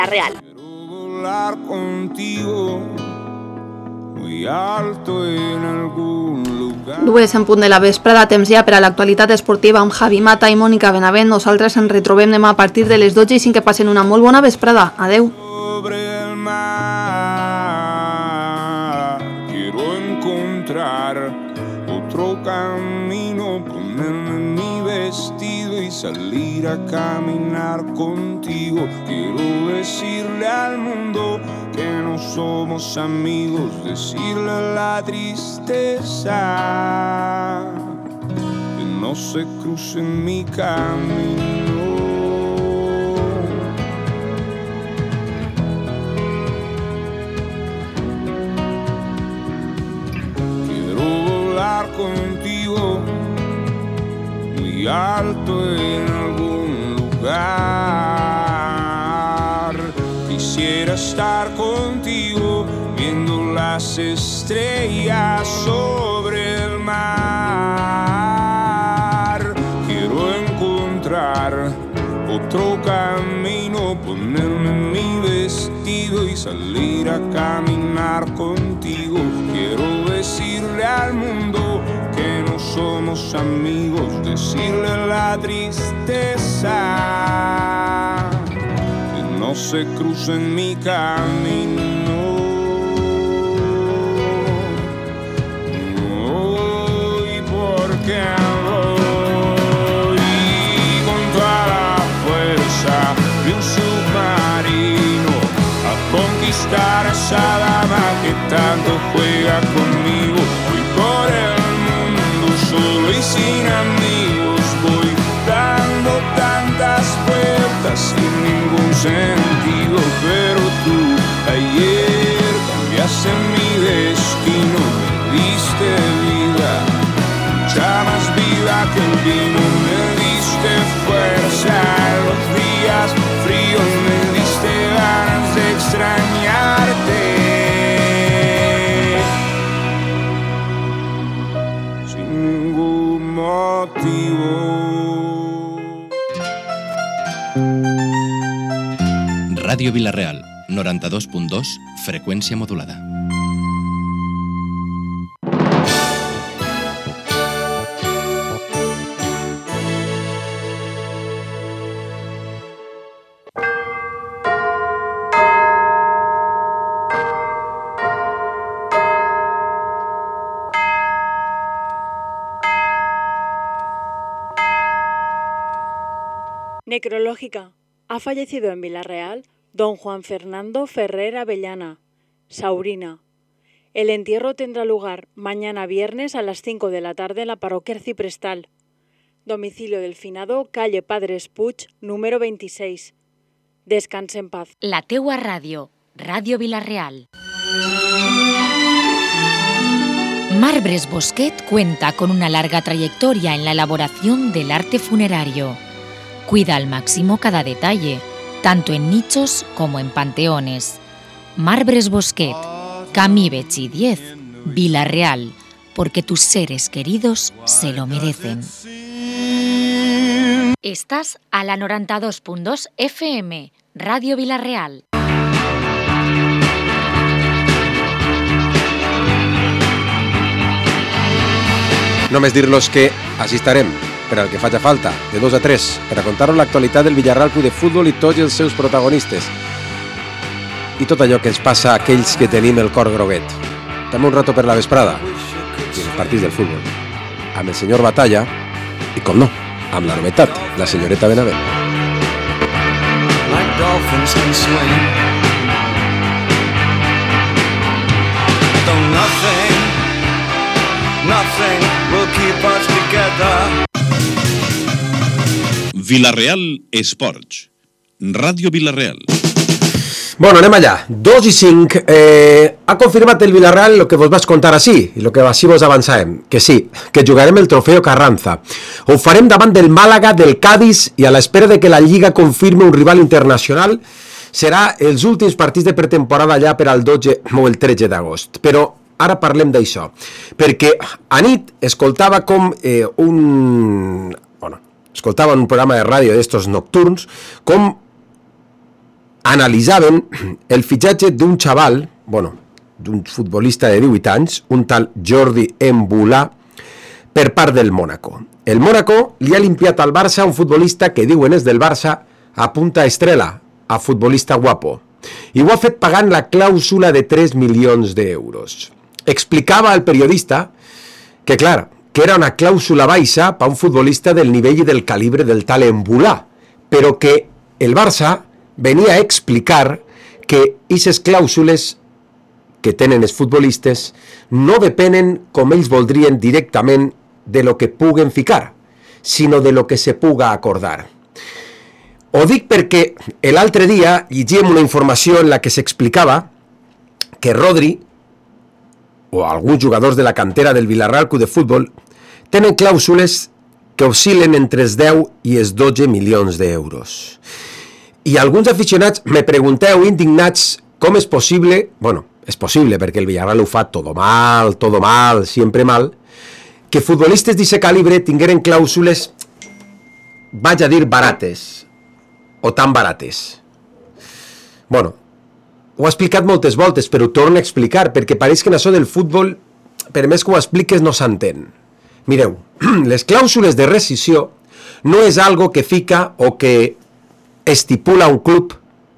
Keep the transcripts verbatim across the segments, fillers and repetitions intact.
Real. Quiero volar contigo muy alto en algún lugar. Dues en punt de la vesprada, temps ja per a l'actualitat esportiva amb Javi Mata i Mònica Benavent. Nosaltres ens retrobem demà a partir de les dotze i cinc. Que passen una molt bona vesprada. Adeu. Sobre el mar quiero encontrar otro camino, ponerme mi vestido y salir a caminar contigo. Quiero decirle al mundo que no somos amigos, decirle a la tristeza que no se cruce en mi camino. Contigo muy alto en algún lugar. Quisiera estar contigo viendo las estrellas sobre el mar. Quiero encontrar otro camino, ponerme mi vestido y salir a caminar contigo. Quiero decirle al mundo que no somos amigos, decirle a la tristeza que no se cruce en mi camino. Hoy porque voy con toda la fuerza de un submarino a conquistar a esa dama que tanto juega conmigo. Voy por el mundo solo y sin amigos, voy dando tantas vueltas sin ningún sentido. Pero tú ayer cambiaste mi destino, me diste vida, mucha más vida que el vino. Me diste fuerza en los días fríos, me diste ganas de extrañarte sin ningún motivo. Ràdio Vila-real, noranta-dos punt dos, freqüència modulada. Necrológica. Ha fallecido en Vila-real don Juan Fernando Ferrer Avellana, Saurina. El entierro tendrá lugar mañana viernes a las cinco de la tarde en la parroquia arciprestal. Domicilio del finado, calle Padres Puig, número veintiséis. Descanse en paz. La teua ràdio, Ràdio Vila-real. Marbres Bosquet cuenta con una larga trayectoria en la elaboración del arte funerario. Cuida al máximo cada detalle, tanto en nichos como en panteones. Marbres Bosquet, Camí Betxí diez, Vila-real, porque tus seres queridos se lo merecen. Estás a la noranta-dos punt dos F M, Ràdio Vila-real. Només dir-los que així estarem, per al que faci falta, de dos a tres, per a contar-vos l'actualitat del Villarreal Club de Futbol i tots els seus protagonistes. I tot allò que ens passa a aquells que tenim el cor groguet. També un rato per la vesprada, i els partits del futbol, amb el senyor Batalla, i com no, amb la novetat, la senyoreta Benavent. Like dolphins can swim. Though nothing, nothing will keep us together. Vila-real Esports, Ràdio Vila-real. Bueno, anem allà. dos i cinc. Eh, ha confirmat el Villarreal el que vos vaig contar així, i el que així vos avançàvem, que sí, que jugarem el Trofeo Carranza. Ho farem davant del Màlaga, del Cádiz, i a l'espera de que la Lliga confirme un rival internacional, serà els últims partits de pretemporada allà per al dotze o el tretze d'agost. Però ara parlem d'això, perquè a nit escoltava com eh, un... Bueno, escoltava un programa de ràdio d'estos nocturns, com analitzaven el fitxatge d'un xaval, bueno, d'un futbolista de divuit anys, un tal Jordi Embulà, per part del Mónaco. El Mónaco li ha limpiat al Barça un futbolista que diuen és del Barça a punta estrela, a futbolista guapo. I ho ha fet pagant la clàusula de tres milions d'euros. Explicava el periodista que, clar, que era una clàusula baixa per un futbolista del nivell i del calibre del tal Embulà, però que el Barça venia a explicar que aquestes clàusules que tenen els futbolistes no depenen, com ells voldrien, directament de lo que puguen ficar, sinó de lo que se puga acordar. Ho dic perquè l'altre dia llegíem una informació en la que s'explicava que Rodri o alguns jugadors de la cantera del Villarreal Club de Futbol tenen clàusules que oscil·len entre els deu i els dotze milions d'euros. I alguns aficionats me pregunteu indignats com és possible, bueno, és possible perquè el Villarreal ho fa todo mal, todo mal, siempre mal, que futbolistes d'aquest calibre tingueren clàusules, vaig a dir, barates, o tan barates. Bueno, ho he explicat moltes voltes, però ho torno a explicar, perquè pareix que en això del futbol, per més que ho expliques, no s'entén. Mireu, les clàusules de rescissió no és algo que fica o que estipula un club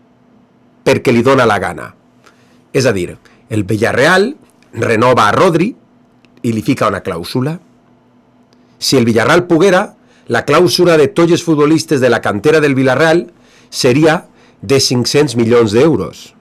perquè li dona la gana. És a dir, el Villarreal renova a Rodri i li fica una clàusula. Si el Villarreal poguera, la clàusula de tots els futbolistes de la cantera del Villarreal seria de cinc-cents milions d'euros.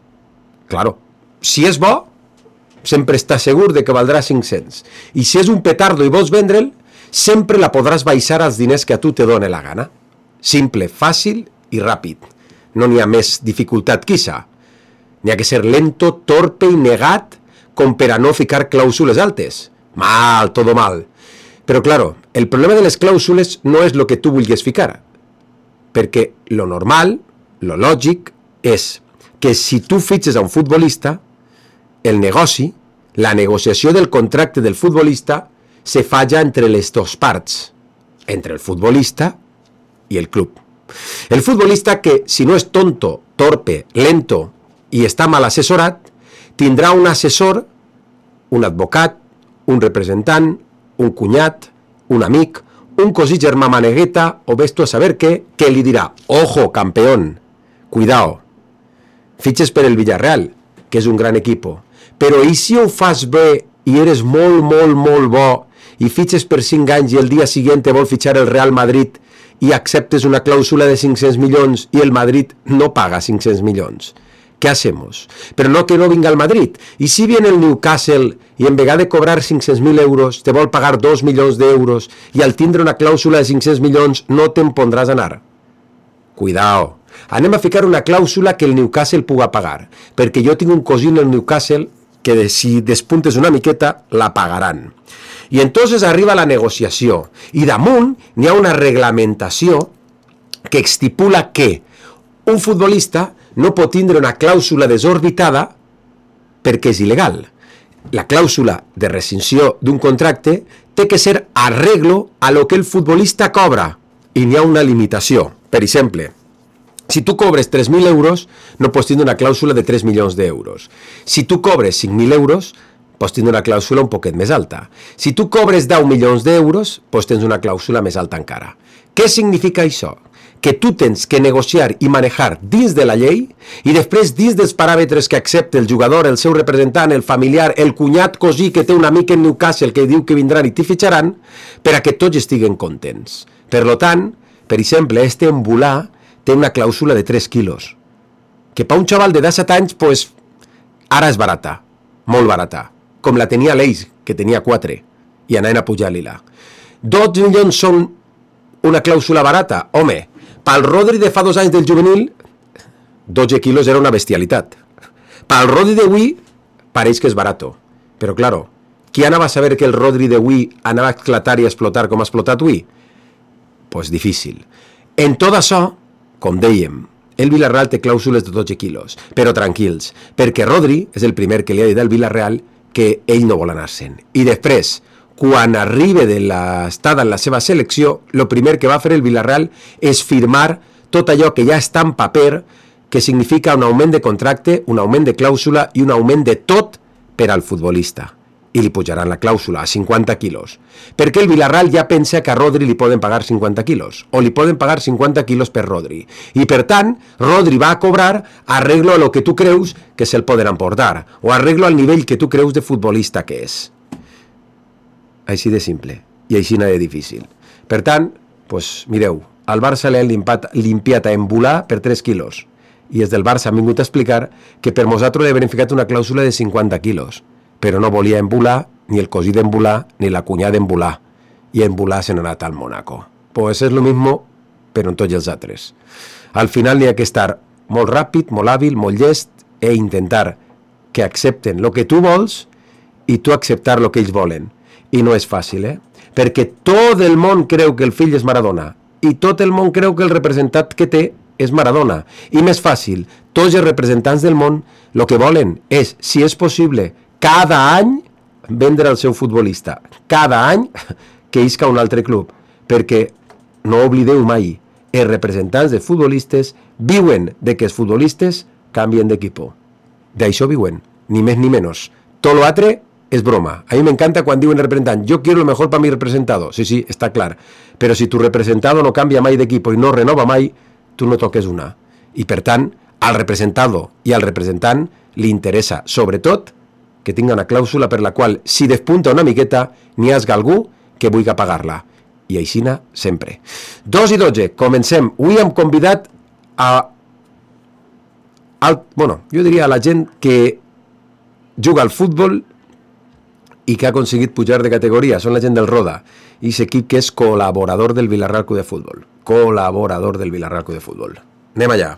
Claro, si és bo, sempre està segur de que valdrà cinc-cents. I si és un petardo i vols vendre'l, sempre la podràs baixar als diners que a tu te doni la gana. Simple, fàcil i ràpid. No n'hi ha més dificultat que això. N'hi ha que ser lento, torpe i negat com per a no ficar clàusules altes. Mal, todo mal. Però, claro, el problema de les clàusules no és el que tu vulguis ficar. Perquè lo normal, lo lògic, és que si tu fitxes a un futbolista, el negoci, la negociació del contracte del futbolista, se falla entre les dues parts, entre el futbolista i el club. El futbolista que, si no és tonto, torpe, lento i està mal assessorat, tindrà un assessor, un advocat, un representant, un cunyat, un amic, un cosí germà manegueta o ves tu a saber què, que li dirà: ojo, campeón, cuidao, fitxes per el Villarreal, que és un gran equipo, però i si ho fas bé i eres molt, molt, molt bo i fitxes per cinc anys i el dia següent vol fitxar el Real Madrid i acceptes una clàusula de cinc-cents milions i el Madrid no paga cinc-cents milions? ¿Qué hacemos? Pero no que no venga al Madrid. Y si viene el Newcastle y en vez de cobrar cinc-cents mil euros te vol pagar dos milions d'euros y al tindre una clàusula de cinc-cents milions no te'n pondràs a anar? Cuidao. Anem a ficar una clàusula que el Newcastle puga pagar, perquè jo tinc un cosí en el Newcastle que de, si despuntes una miqueta la pagaran. I entonces arriba la negociació i damunt n'hi ha una reglamentació que estipula que un futbolista no pot tindre una clàusula desorbitada perquè és il·legal. La clàusula de rescissió d'un contracte té que ser arreglo a lo que el futbolista cobra i n'hi ha una limitació. Per exemple, si tu cobres tres mil euros, no pots tindre una clàusula de tres milions d'euros. Si tu cobres cinc mil euros, pots tindre una clàusula un poquet més alta. Si tu cobres deu milions d'euros, pots tens una clàusula més alta encara. Què significa això? Que tu tens que negociar i manejar dins de la llei i després dins dels paràmetres que accepta el jugador, el seu representant, el familiar, el cunyat cosí que té un amic en Newcastle que diu que vindran i t'hi fitxaran per a que tots estiguen contents. Per tant, per exemple, este Embulà té una clàusula de tres quilos, que per un xaval de disset anys, pues, ara és barata, molt barata, com la tenia l'Eix, que tenia quatre, i anaven a pujar-li-la. dotze milions són una clàusula barata? Home, pel Rodri de fa dos anys del juvenil, dotze quilos era una bestialitat. Pel Rodri d'avui, pareix que és barato. Però, claro, qui anava a saber que el Rodri d'avui anava a esclatar i a explotar com ha explotat avui? Pues difícil. En tot això, com dèiem, el Villarreal té clàusules de dotze quilos, però tranquils, perquè Rodri és el primer que li ha dit al Villarreal que ell no vol anar-se'n. I després, quan arriba de l'estada en la seva selecció, el primer que va fer el Villarreal és firmar tot allò que ja està en paper que significa un augment de contracte, un augment de clàusula i un augment de tot per al futbolista. I li pujaran la clàusula a cinquanta quilos. Perquè el Villarreal ja pensa que a Rodri li poden pagar cinquanta quilos, o li poden pagar cinquanta quilos per Rodri. I per tant, Rodri va a cobrar arreglo a lo que tu creus que se'l poden emportar, o arreglo al nivell que tu creus de futbolista que és. Així de simple, i així de difícil. Per tant, pues, mireu, al Barça li han limpat, limpiat a Embulà per tres quilos, i des del Barça han vingut a explicar que per nosaltres li havien ficat una clàusula de cinquanta quilos, però no volia Embulà, ni el cosí d'Embulà, ni la cunyà d'Embulà. I Embulà se n'ha anat al Mónaco. Pues és lo mismo, però en tots els altres. Al final n'hi ha que estar molt ràpid, molt hàbil, molt llest, e intentar que accepten el que tu vols i tu acceptar el que ells volen. I no és fàcil, eh? Perquè tot el món creu que el fill és Maradona, i tot el món creu que el representant que té és Maradona. I més fàcil, tots els representants del món el que volen és, si és possible, cada any vendre el seu futbolista, cada any que isca un altre club, perquè no oblideu mai, els representants de futbolistes viuen de que els futbolistes canvien d'equipo. D'això viuen, ni més ni menys. Tot l'altre és broma. A mi m'encanta quan diuen representant, yo quiero lo mejor para mi representado. Sí, sí, està clar. Però si tu representado no canvia mai d'equipo i no renova mai, tu no toques una. I per tant, al representado i al representant li interessa, sobretot, que tinga una clàusula per la qual, si despunta una miqueta, n'hi hagi algú que vulgui pagar-la. I aixina sempre. Dos i dotze, comencem. Avui hem convidat a... Al, bueno, jo diria a la gent que juga al futbol i que ha aconseguit pujar de categoria. Són la gent del Roda. I aquest equip que és col·laborador del Villarreal Club de Futbol. Col·laborador del Villarreal Club de Futbol. Anem allà.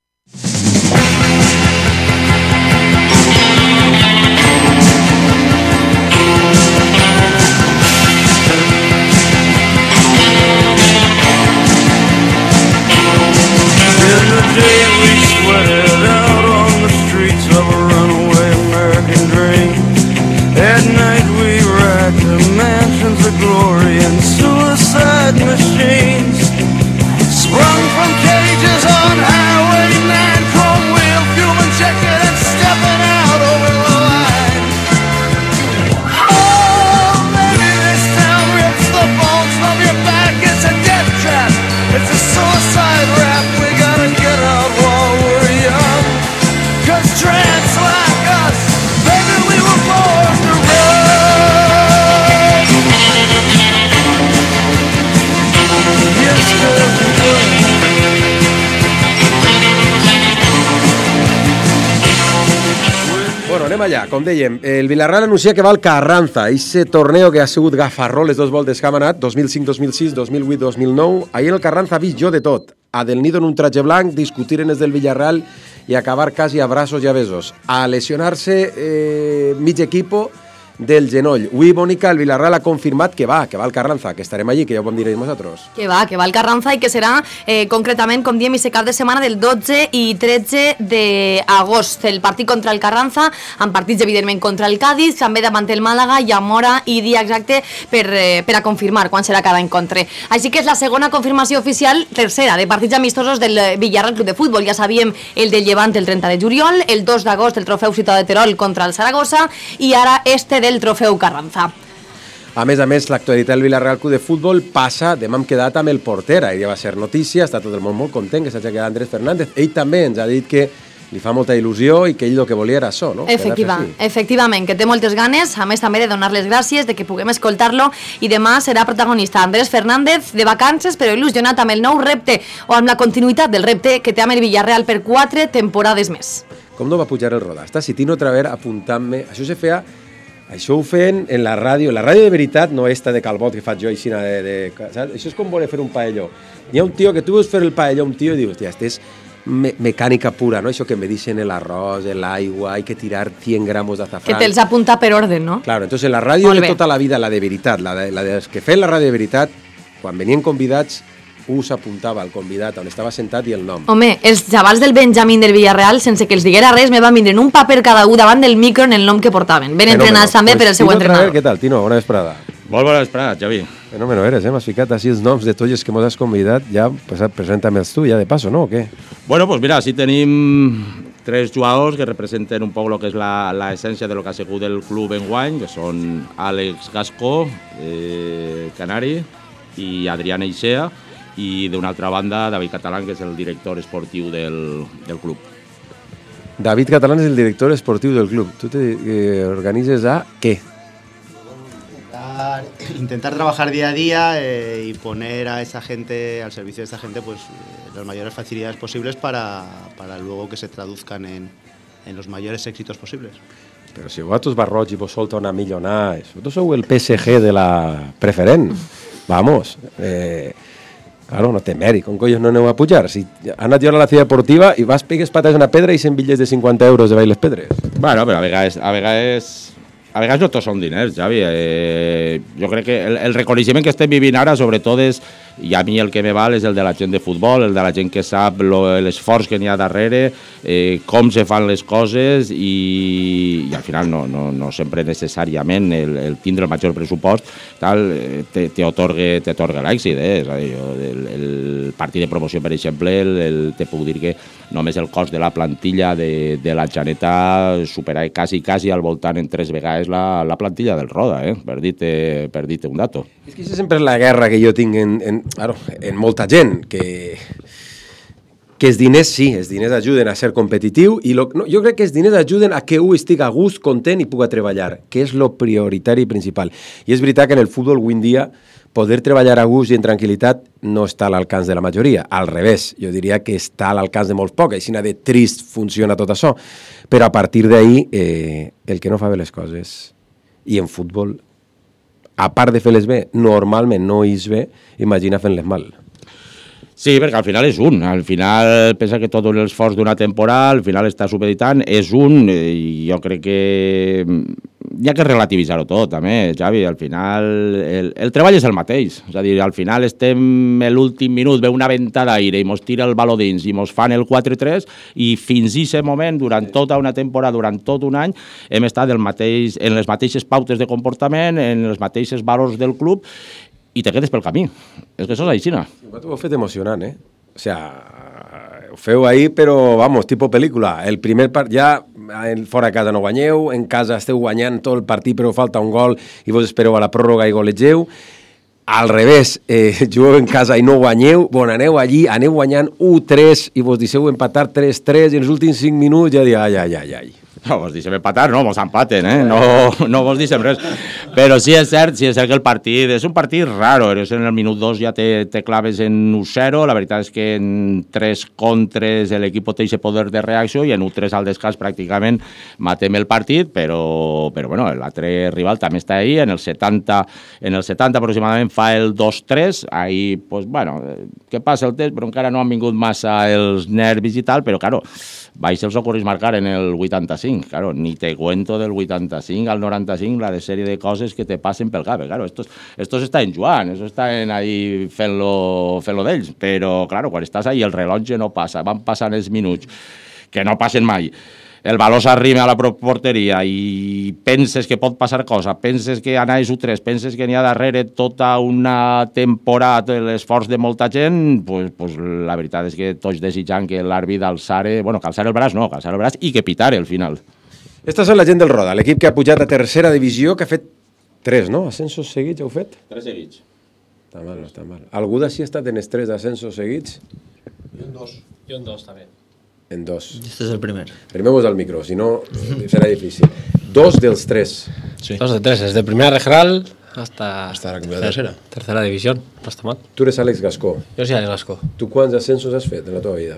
Day we sweated out on the streets of a runaway American dream. At night we ride to mansions of glory and suicide machines. Sprung from cages on Highway nine, chrome wheel, fuel injected and stepping out over the line. Oh, maybe this town rips the bones from your back. It's a death trap, it's a suicide rap. We gotta get out while we're young, 'cause trance like us, baby, we were born to run. Yes, 'cause we were. Bueno, anem allà. Com dèiem, el Villarreal anuncia que va al Carranza, ese torneo que ha sigut gafarró les dos voltes que ha anat, dos mil cinc dos mil sis, dos mil vuit dos mil nou. Ahir el Carranza ha vist jo de tot. A Del Nido en un traje blanc, discutir en els del Villarreal i acabar quasi a braços i a besos. A lesionar-se eh, mig equipo del genoll. Avui, Mònica, el Villarreal ha confirmat que va, que va al Carranza, que estarem allí, que ja ho vam dir nosaltres. Que va, que va al Carranza i que serà eh, concretament, com diem, aquest cap de setmana del dotze i tretze d'agost. El partit contra el Carranza, amb partits evidentment contra el Cádiz, també davant el Màlaga, i amb hora i dia exacte per, eh, per a confirmar quan serà cada encontre. Així que és la segona confirmació oficial, tercera, de partits amistosos del Villarreal Club de Futbol. Ja sabíem el del Llevant el trenta de juliol, el dos d'agost el trofeu Ciutat de Terol contra el Saragossa i ara este del trofeu Carranza. A més a més, l'actualitat del Villarreal Club de Futbol passa, demà hem quedat amb el porter, ahir ja va ser notícia, està tot el món molt content que s'hagi quedat Andrés Fernández. Ell també ens ha dit que li fa molta il·lusió i que ell el que volia era això, no? Efectiva, efectivament, que té moltes ganes, a més també de donar les gràcies, de que puguem escoltar-lo, i demà serà protagonista Andrés Fernández, de vacances, però il·lusionat amb el nou repte, o amb la continuïtat del repte que té amb el Villarreal per quatre temporades més. Com no va pujar el Roda? Està sentint otra vegada apuntant-me. Això se feia... Això ho feien en la ràdio. La ràdio de veritat no esta de Calbot que faig jo així de, de, saps? Això és com voler fer un paelló. Hi ha un tio que tu vols fer el paelló, un tio i dius, hòstia, este és me mecànica pura, no? Això que me dicen el arroz, el aigua, hay que tirar cien gramos de azafrán. Que te'ls apunta per orden, no? Claro, entonces la ràdio de tota la vida, la de veritat, la de, la de que feien la ràdio de veritat, quan venien convidats, us apuntava el convidat on estava sentat i el nom. Home, els xavals del Benjamín del Villarreal, sense que els diguera res, me van vindre en un paper cada un davant del micro en el nom que portaven. Ben entrenats també per el seu entrenador. Què tal, Tino? Bona vesprada. Molt bona vesprada, Javi. Fenómeno eres, eh? M'has ficat així els noms de tots els que mos has convidat, ja pues, presenta-me'ls tu, ja de paso, no? O què? Bueno, pues mira, sí tenim tres jugadors que representen un poc el que és la, la essència de lo que ha sigut el club enguany, que són Àlex Gascó, eh, Canari, i Adrián Eixea, i d'una altra banda David Catalán, que és el director esportiu del, del club. David Catalán és el director esportiu del club. Tu te eh, organitzes a què? Intentar, intentar trabajar día a día eh, y poner a esa gente, al servicio de esa gente, pues eh, las mayores facilidades posibles para, para luego que se traduzcan en, en los mayores éxitos posibles. Però si vosaltres va roig i vos solta una millonada, vosaltres sou el P S G de la preferent. Vamos, eh, claro, no té mèrit, com collons no aneu a pujar? Si ha anat jo a la ciutat deportiva i vas pegues pates a una pedra i cent bitllets de cinquanta euros de baix les pedres. Bueno, però a vegades, a vegades, a vegades no tots són diners, Javi. Eh, jo crec que el, el reconeixement que estem vivint ara, sobretot, és, i a mi el que me val és el de la gent de futbol, el de la gent que sap l'esforç que n'hi ha darrere, eh, com se fan les coses i, i al final no, no, no sempre necessàriament el, el tindre el major pressupost tal, te, te otorga, te otorga l'èxit. Eh? És a dir, jo, el, el partit de promoció, per exemple, el, el, te puc dir que només el cost de la plantilla de, de la Janeta supera quasi, quasi al voltant en tres vegades la, la plantilla del Roda, eh? per dir-te per dir-te un dato. És que això sempre és la guerra que jo tinc en, en, claro, en molta gent, que, que els diners, sí, els diners ajuden a ser competitiu, i lo, no, jo crec que els diners ajuden a que un estigui a gust, content i puga treballar, que és lo prioritari i principal. I és veritat que en el futbol avui en dia poder treballar a gust i en tranquil·litat no està a l'alcance de la majoria, al revés, jo diria que està a l'alcance de molts pocs, així de trist funciona tot això, però a partir d'ahí eh, el que no fa bé les coses, i en futbol, a part de fer-les bé, normalment no és bé, imagina fent-les mal. Sí, perquè al final és un. Al final pensa que tot l'esforç d'una temporada, al final està supeditant, és un, i jo crec que hi ha que relativitzar-ho tot, també, Javi. Al final el, el treball és el mateix. És a dir, al final estem a l'últim minut, ve una venta d'aire i mos tira el baló dins i mos fan el quatre tres i fins a aquest moment, durant tota una temporada, durant tot un any, hem estat el mateix, en les mateixes pautes de comportament, en els mateixos valors del club, i te quedes pel camí. És que això és així, no? Ho heu fet emocionant, eh? O sea, ho feu ahir, però, vamos, tipo pel·lícula. El primer part, ja fora de casa no guanyeu, en casa esteu guanyant tot el partit, però falta un gol i vos espereu a la pròrroga i golegeu. Al revés, eh, jugueu en casa i no guanyeu, bon, aneu allí, aneu guanyant u tres i vos deixeu empatar tres tres i en els últims cinc minuts ja diu, ai, ai, ai, ai. No, vos deixem empatar, no, mos empaten, eh? No, no vos deixem res. Però sí és cert, sí és cert que el partit és un partit raro, eres en el minut dos ja te, te claves en u zero, la veritat és que en tres contres l'equip té aquest poder de reacció i en u tres al descans pràcticament matem el partit, però, però bueno, l'altre rival també està ahí, en el setanta, en el setanta aproximadament fa el dos tres, ahí, pues bueno, què passa el temps, però encara no han vingut massa els nervis i tal, però claro, vais els ocorris marcar en el vuitanta-cinc, claro, ni te cuento del vuitanta-cinc al noranta-cinc la de sèrie de coses que te passen pel cap, claro, estos, estos estan jugant, estos estan ahí fent-lo fent-lo d'ells, però, claro, quan estàs ahí el rellotge no passa, van passant els minuts, que no passen mai, el valor s'arrima a la porteria i penses que pot passar cosa, penses que anaves u tres, penses que n'hi ha darrere tota una temporada l'esforç de molta gent, pues, pues la veritat és que tots desitjant que l'àrbit alçare, bueno, que alçare el braç no, que alçare el braç i que pitare al final. Esta és la gent del Roda, l'equip que ha pujat a tercera divisió, que ha fet tres, no? Ascensos seguits heu fet? Tres seguits. Està mal, no està mal. Algú d'ací ha estat en els tres ascensos seguits? Jo en dos. Jo en dos, també. En dos. Este es el primer. Primemos al micro, si no será difícil. Dos dels tres. Sí. Dos de tres, desde primera regional hasta, hasta la tercera. Tercera división, no está mal. Tú eres Àlex Gascó. Yo soy Àlex Gascó. ¿Tú cuántos ascensos has fet en la tua vida?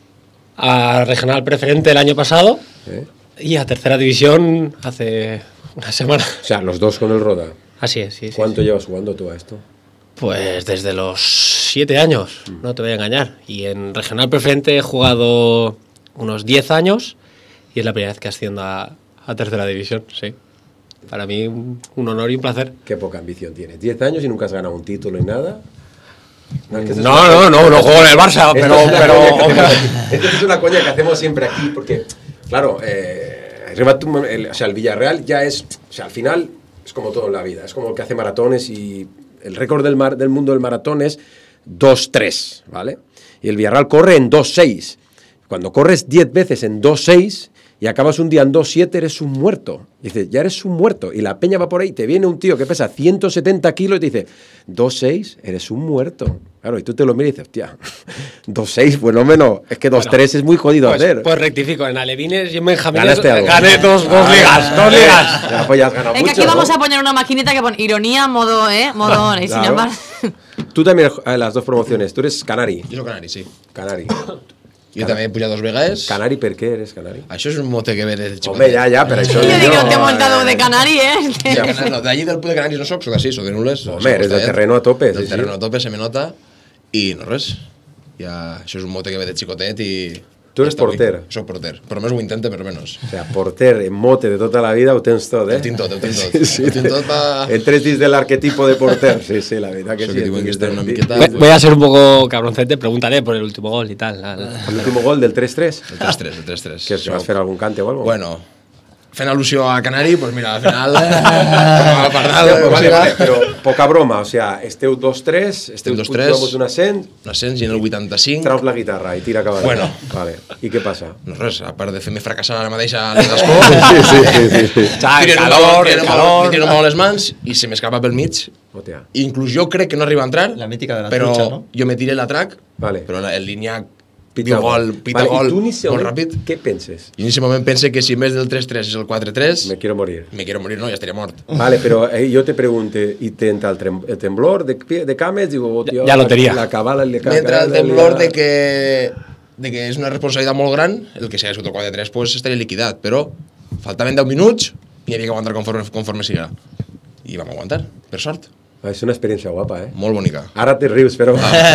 A regional preferente el año pasado ¿Eh? y a tercera división hace una semana. O sea, los dos con el Roda. Así es, sí. ¿Cuánto sí, llevas sí. jugando tú a esto? Pues desde los siete años, mm. no te voy a engañar. Y en regional preferente he jugado unos diez años y es la primera vez que asciendo a, a tercera división, sí. Para mí un, un honor y un placer. Qué poca ambición tienes. diez años y nunca has ganado un título y nada. No, es que no, no, no, no juego en el Barça, pero... pero... Esta es una coña que hacemos siempre aquí, porque, claro, eh, el, o sea, el Villarreal ya es... O sea, al final es como todo en la vida, es como el que hace maratones y... el récord del, mar, del mundo del maratón es dos tres, ¿vale? Y el Villarreal corre en dos seis. Cuando corres diez veces en dos seis y acabas un día en dos siete, eres un muerto. Y dices, ya eres un muerto. Y la peña va por ahí, te viene un tío que pesa ciento setenta kilos y te dice, dos seis, eres un muerto. Claro, y tú te lo miras y dices, hostia, dos seis, pues no menos, es que dos tres bueno, es muy jodido pues, hacer. Pues rectifico, en Alevines y en Benjamín gané dos, dos ligas, dos ligas. Ya, pues ya has ganado Venga, mucho, aquí vamos ¿no? a poner una maquinita que pone ironía, modo, ¿eh? Modo, y sin Claro. llamar. Tú también, eh, las dos promociones, tú eres Canari. Jo soc canari, sí. Canari. Jo també he pujat dos vegades. Canari, per què eres canari? Això és un mote que ve de xicotet. Home, ja, ja, per això... Yo digo, te he montado de Canari, ¿eh? Ja, no, d'allí del Puig de Canaris no soc, soc d'ací, soc de Nules. Home, eres del terreno a tope. Del sí, terreno sí. a tope, se me nota. I no res. Ja, això és un mote que ve de xicotet i... Tu eres porter. Soc porter, però més ho intento, per menys. O sea, porter, en mote de tota la vida, ho tens tot, eh? Ho tinc tot, ho tinc tot. Sí, sí. Ho tinc tot pa... Entres dins de l'arquetipo de porter. Sí, sí, la verdad que Això sí. que diuen que estem una miqueta... Voy, voy a ser un poco cabroncete, preguntaré por el último gol y tal. El último gol del tres tres? El tres tres, el tres tres. Que vas fer algun cante o algo? Bueno, fent al·lusió a Canari, doncs mira, al final... a parlar, Hòstia, vale, vale, però poca broma, o sea, esteu dos tres, esteu dos tres, un ascens... un ascens i en el vuitanta-cinc... Traus la guitarra i tira cap Bueno. Vale. I què passa? No res, a part de fer-me fracassar ara mateix a l'escó... Sí, sí, sí, sí, sí. el calor, el calor... Li tiro molt les mans i se m'escapa pel mig. Hòstia. Inclús jo crec que no arriba a entrar, La mítica de la però trucha, ¿no? jo me tiré la track, Vale. però la- en línia Pita diu gol, pita vale, gol, I tu molt inicialment, ràpid. què penses? I en aquest moment pense que si en vez del tres tres és el quatre tres, Me quiero morir. me quiero morir, no, ja estaria mort. Vale, però eh, jo te pregunto, ¿y te entra el, trem el temblor de, pie- de cames? Digo, oh, tío, Ya lotería. La, la cabala... Le M'entra el temblor de que, de que és una responsabilitat molt gran, el que si hagués el quatre tres pues, estaria liquidat, però faltaven deu minuts i havia que aguantar conforme, conforme siga. I vam aguantar, per sort. Ah, és una experiència guapa, eh? Molt bonica. Ara te rius, però...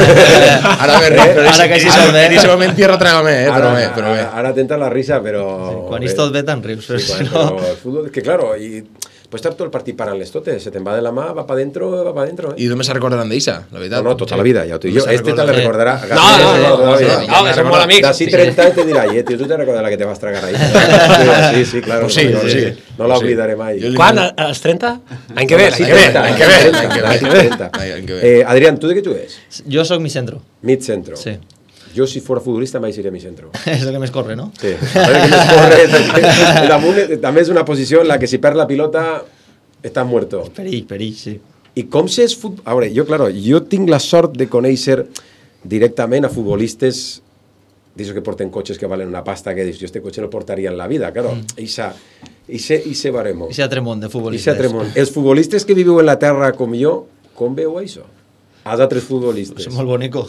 Ara me riu, però Ara que així ara, se'l ve. en aquest moment tierra trágame, eh, però Ara, bé, però bé. ara, ara t'entra la risa, però... Quan és tot bé te'n rius, però Sí, si quan, no... però el futbol, que claro, i puedes estar todo el partit parant-les totes, se te'n va de la mà, va pa dentro, va pa dentro, eh? I només se recordaran d'eixa, la veritat. No, no, tota la vida, ja ho dic jo. Només se Este te la recordaran. recordarà. No, no, no, Tota la no, vida. no, que som molt amics. D'ací trenta anys te dirà, eh, tio, tu te recordes la que te vas tragar ahí. Sí, sí, claro. Pues sí, no, pues sí. No la olvidaré mai. Jo li- ¿Cuándo? ¿A los trenta? Hay que ver, hay que ver, hay que ver. Hay que ver, L'any hay que trenta. ver. Hay que ver. Eh, Adrián, ¿tú de qué tú eres? Jo sóc mi centro. Mid centro. Sí. Yo si fuera futbolista me iría a mi centro. És el que més corre, no? Sí. A veure que més corre, el damunt també és una posició en la que si perd la pilota estàs muerto. Perill, perill, sí. I com s'és futbol... A veure, jo, claro, jo tinc la sort de conèixer directament a futbolistes d'això que porten cotxes que valen una pasta, que dius, jo este cotxe no portaria en la vida, claro. Mm. Ixa, ixe, ixe baremo. Ixe tremont de futbolistes. Ixe tremont. Els futbolistes que viviu en la terra com jo, com veu això? Els altres futbolistes. És molt bonico.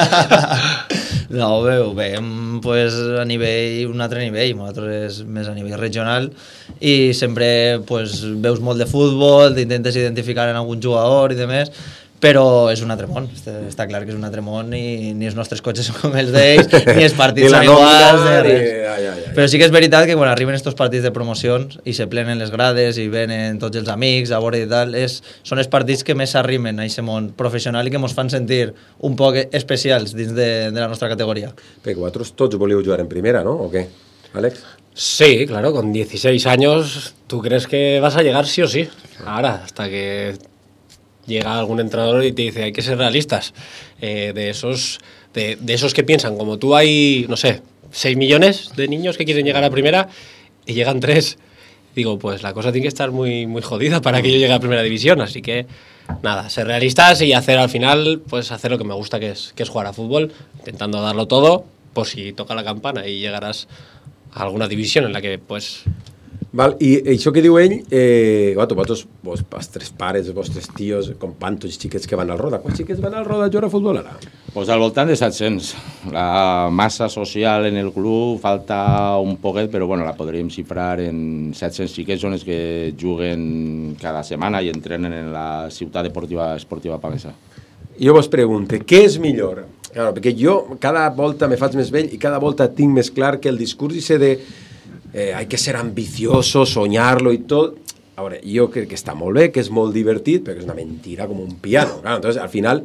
No, bé, ho veiem pues, a nivell, un altre nivell, nosaltres més a nivell regional, i sempre pues, veus molt de futbol, t'intentes identificar en algun jugador i demés, però és un altre món, està, està clar que és un altre món i ni els nostres cotxes són com els d'ells, ni els partits són iguals, ni res. Ai, ai, ai. Però sí que és veritat que quan arriben estos partits de promocions i se plenen les grades i venen tots els amics a veure i tal, és, són els partits que més s'arrimen a aquest món professional i que ens fan sentir un poc especials dins de, de la nostra categoria. Perquè vosaltres tots volíeu jugar en primera, no? O què, Àlex? Sí, claro, con dieciséis años tú crees que vas a llegar sí o sí. Ahora, hasta que llega algún entrenador y te dice hay que ser realistas. Eh, de esos de, de esos que piensan como tú hay, no sé, seis millones de niños que quieren llegar a primera y llegan tres. Digo, pues la cosa tiene que estar muy, muy jodida para que yo llegue a primera división. Así que, nada, ser realistas y hacer al final, pues hacer lo que me gusta, que es, que es jugar a fútbol, intentando darlo todo, por si toca la campana y llegarás a alguna división en la que, pues... Val, i això que diu ell, eh, vosaltres, vos, vostres pares, els vostres tios, com quantos xiquets que van al Roda? Quants xiquets van al Roda a jugar a futbol ara? Pues al voltant de set-cents. La massa social en el club falta un poquet, però bueno, la podríem xifrar en set-cents xiquets, són els que juguen cada setmana i entrenen en la ciutat deportiva esportiva pamesa. Jo vos pregunto, què és millor? Claro, perquè jo cada volta me faig més vell i cada volta tinc més clar que el discurs ese de eh, hay que ser ambicioso, soñarlo y todo. Ahora, yo creo que está molt bé, que és molt divertit, però que és una mentira com un piano. Claro, entonces, al final,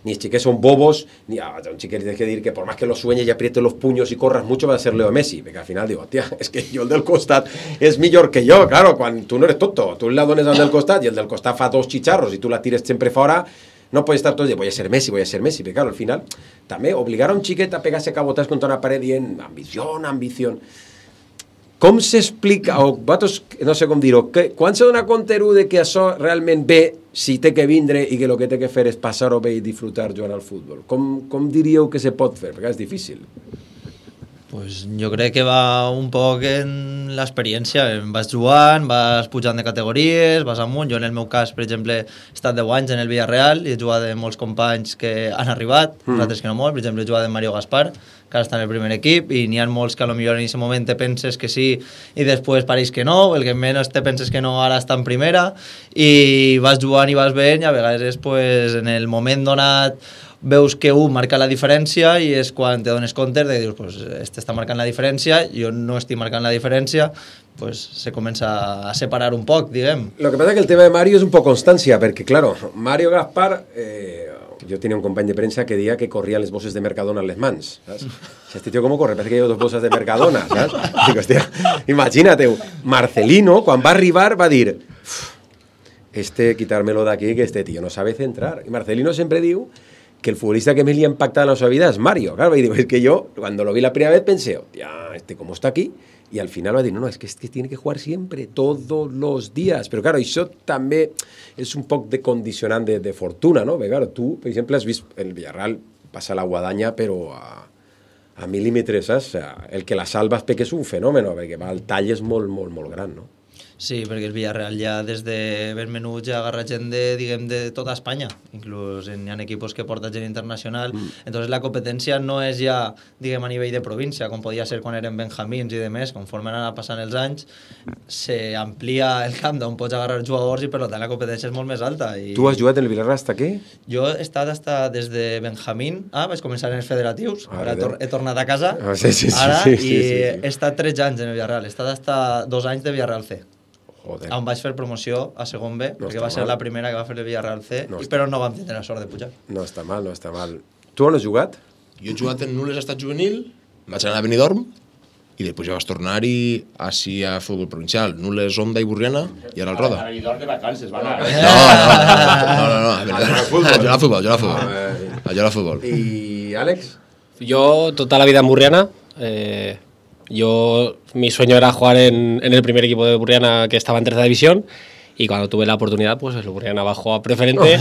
ni los chiques son bobos, ni a un chique tienes que decir que por más que lo sueñes y aprietes los puños y corras mucho, va a ser Leo Messi, porque al final digo, hostia, es que yo el del costat es millor que yo, claro, cuando tú no eres tonto, tú la dones al del costat y el del costat fa dos chicharros y tú la tires siempre fora, no puedes estar todo el día, voy a ser Messi, voy a ser Messi, pero claro, al final, también obligar a un chiquet a pegarse cabotas contra una pared dient ambición, ambición. Com s'explica, o vosaltres, no sé com dir-ho, que, quan se dona compte de que això realment ve, si té que vindre i que el que té que fer és passar-ho bé i disfrutar jugant al futbol? Com, com diríeu que se pot fer? Perquè és difícil. Pues jo crec que va un poc en l'experiència. Vas jugant, vas pujant de categories, vas amunt. Jo en el meu cas, per exemple, he estat deu anys en el Villarreal i he jugat amb molts companys que han arribat, mm. nosaltres que no molt. Per exemple, he jugat amb Mario Gaspar, que ara està en el primer equip, i n'hi ha molts que potser en aquest moment te penses que sí i després pareix que no, el que menys te penses que no ara està en primera, i vas jugant i vas veient, i a vegades pues, en el moment donat veus que un marca la diferència i és quan te dones compte de que dius, pues, este està marcant la diferència, jo no estic marcant la diferència, pues se comença a separar un poc, diguem. Lo que pasa es que el tema de Mario es un poco constancia, porque claro, Mario Gaspar, eh, yo tenía un compañero de prensa que decía que corría les bosses de Mercadona en les mans, ¿sabes? Este tío cómo corre, parece que lleva dos bolsas de Mercadona, ¿sabes? Digo, hostia, imagínate, Marcelino, cuando va a arribar, va a decir, este, quitármelo de aquí, que este tío no sabe centrar. Y Marcelino siempre diu que el futbolista que más le ha impactado en su vida es Mario. Claro, y digo, es que yo, cuando lo vi la primera vez, pensé, hostia, este cómo está aquí, y al final va a decir, no, no, es que este tiene que jugar siempre, todos los días. Pero claro, eso también es un poco de condicionante de, de fortuna, ¿no? Porque claro, tú, por ejemplo, has visto el Villarreal pasa la guadaña, pero a, a milímetros, ¿sabes? O sea, el que la salva es porque es un fenómeno, porque va al tall és molt, molt, molt gran, no? Sí, perquè el Villarreal ja des de ben menut ja agarra gent de, diguem, de tota Espanya, inclús hi ha equipos que porta gent internacional, mm. entonces la competència no és ja, diguem, a nivell de província, com podia ser quan eren benjamins i demés, conforme han anat passant els anys, se amplia el camp d'on pots agarrar jugadors i per tant la competència és molt més alta. I... Tu has jugat en el Villarreal hasta què? Jo he estat hasta des de benjamín, ah, vaig començar en els federatius, ah, ara tor he tornat a casa, ah, sí, sí, sí, ara, sí, sí, i sí, sí. he estat tretze anys en el Villarreal, he estat hasta dos anys de Villarreal C. Joder. On vaig fer promoció a segon B, no perquè va ser mal. La primera que va fer el Villarreal C, no i, però no vam tindre la sort de pujar. No està mal, no està mal. Tu on has jugat? Jo he jugat en Nules estat juvenil, vaig anar a Benidorm, i després ja vas tornar-hi així a futbol provincial. Nules, Onda i Burriana, i ara el Roda. A Benidorm de vacances, van a... No, no, no, no, a jugar a futbol, jugar a futbol. A jugar a futbol. I Àlex? Yo toda la vida en Burriana, eh... Yo, mi sueño era jugar en, en el primer equipo de Burriana que estaba en tercera división, y cuando tuve la oportunidad, pues el Burriana bajó a preferente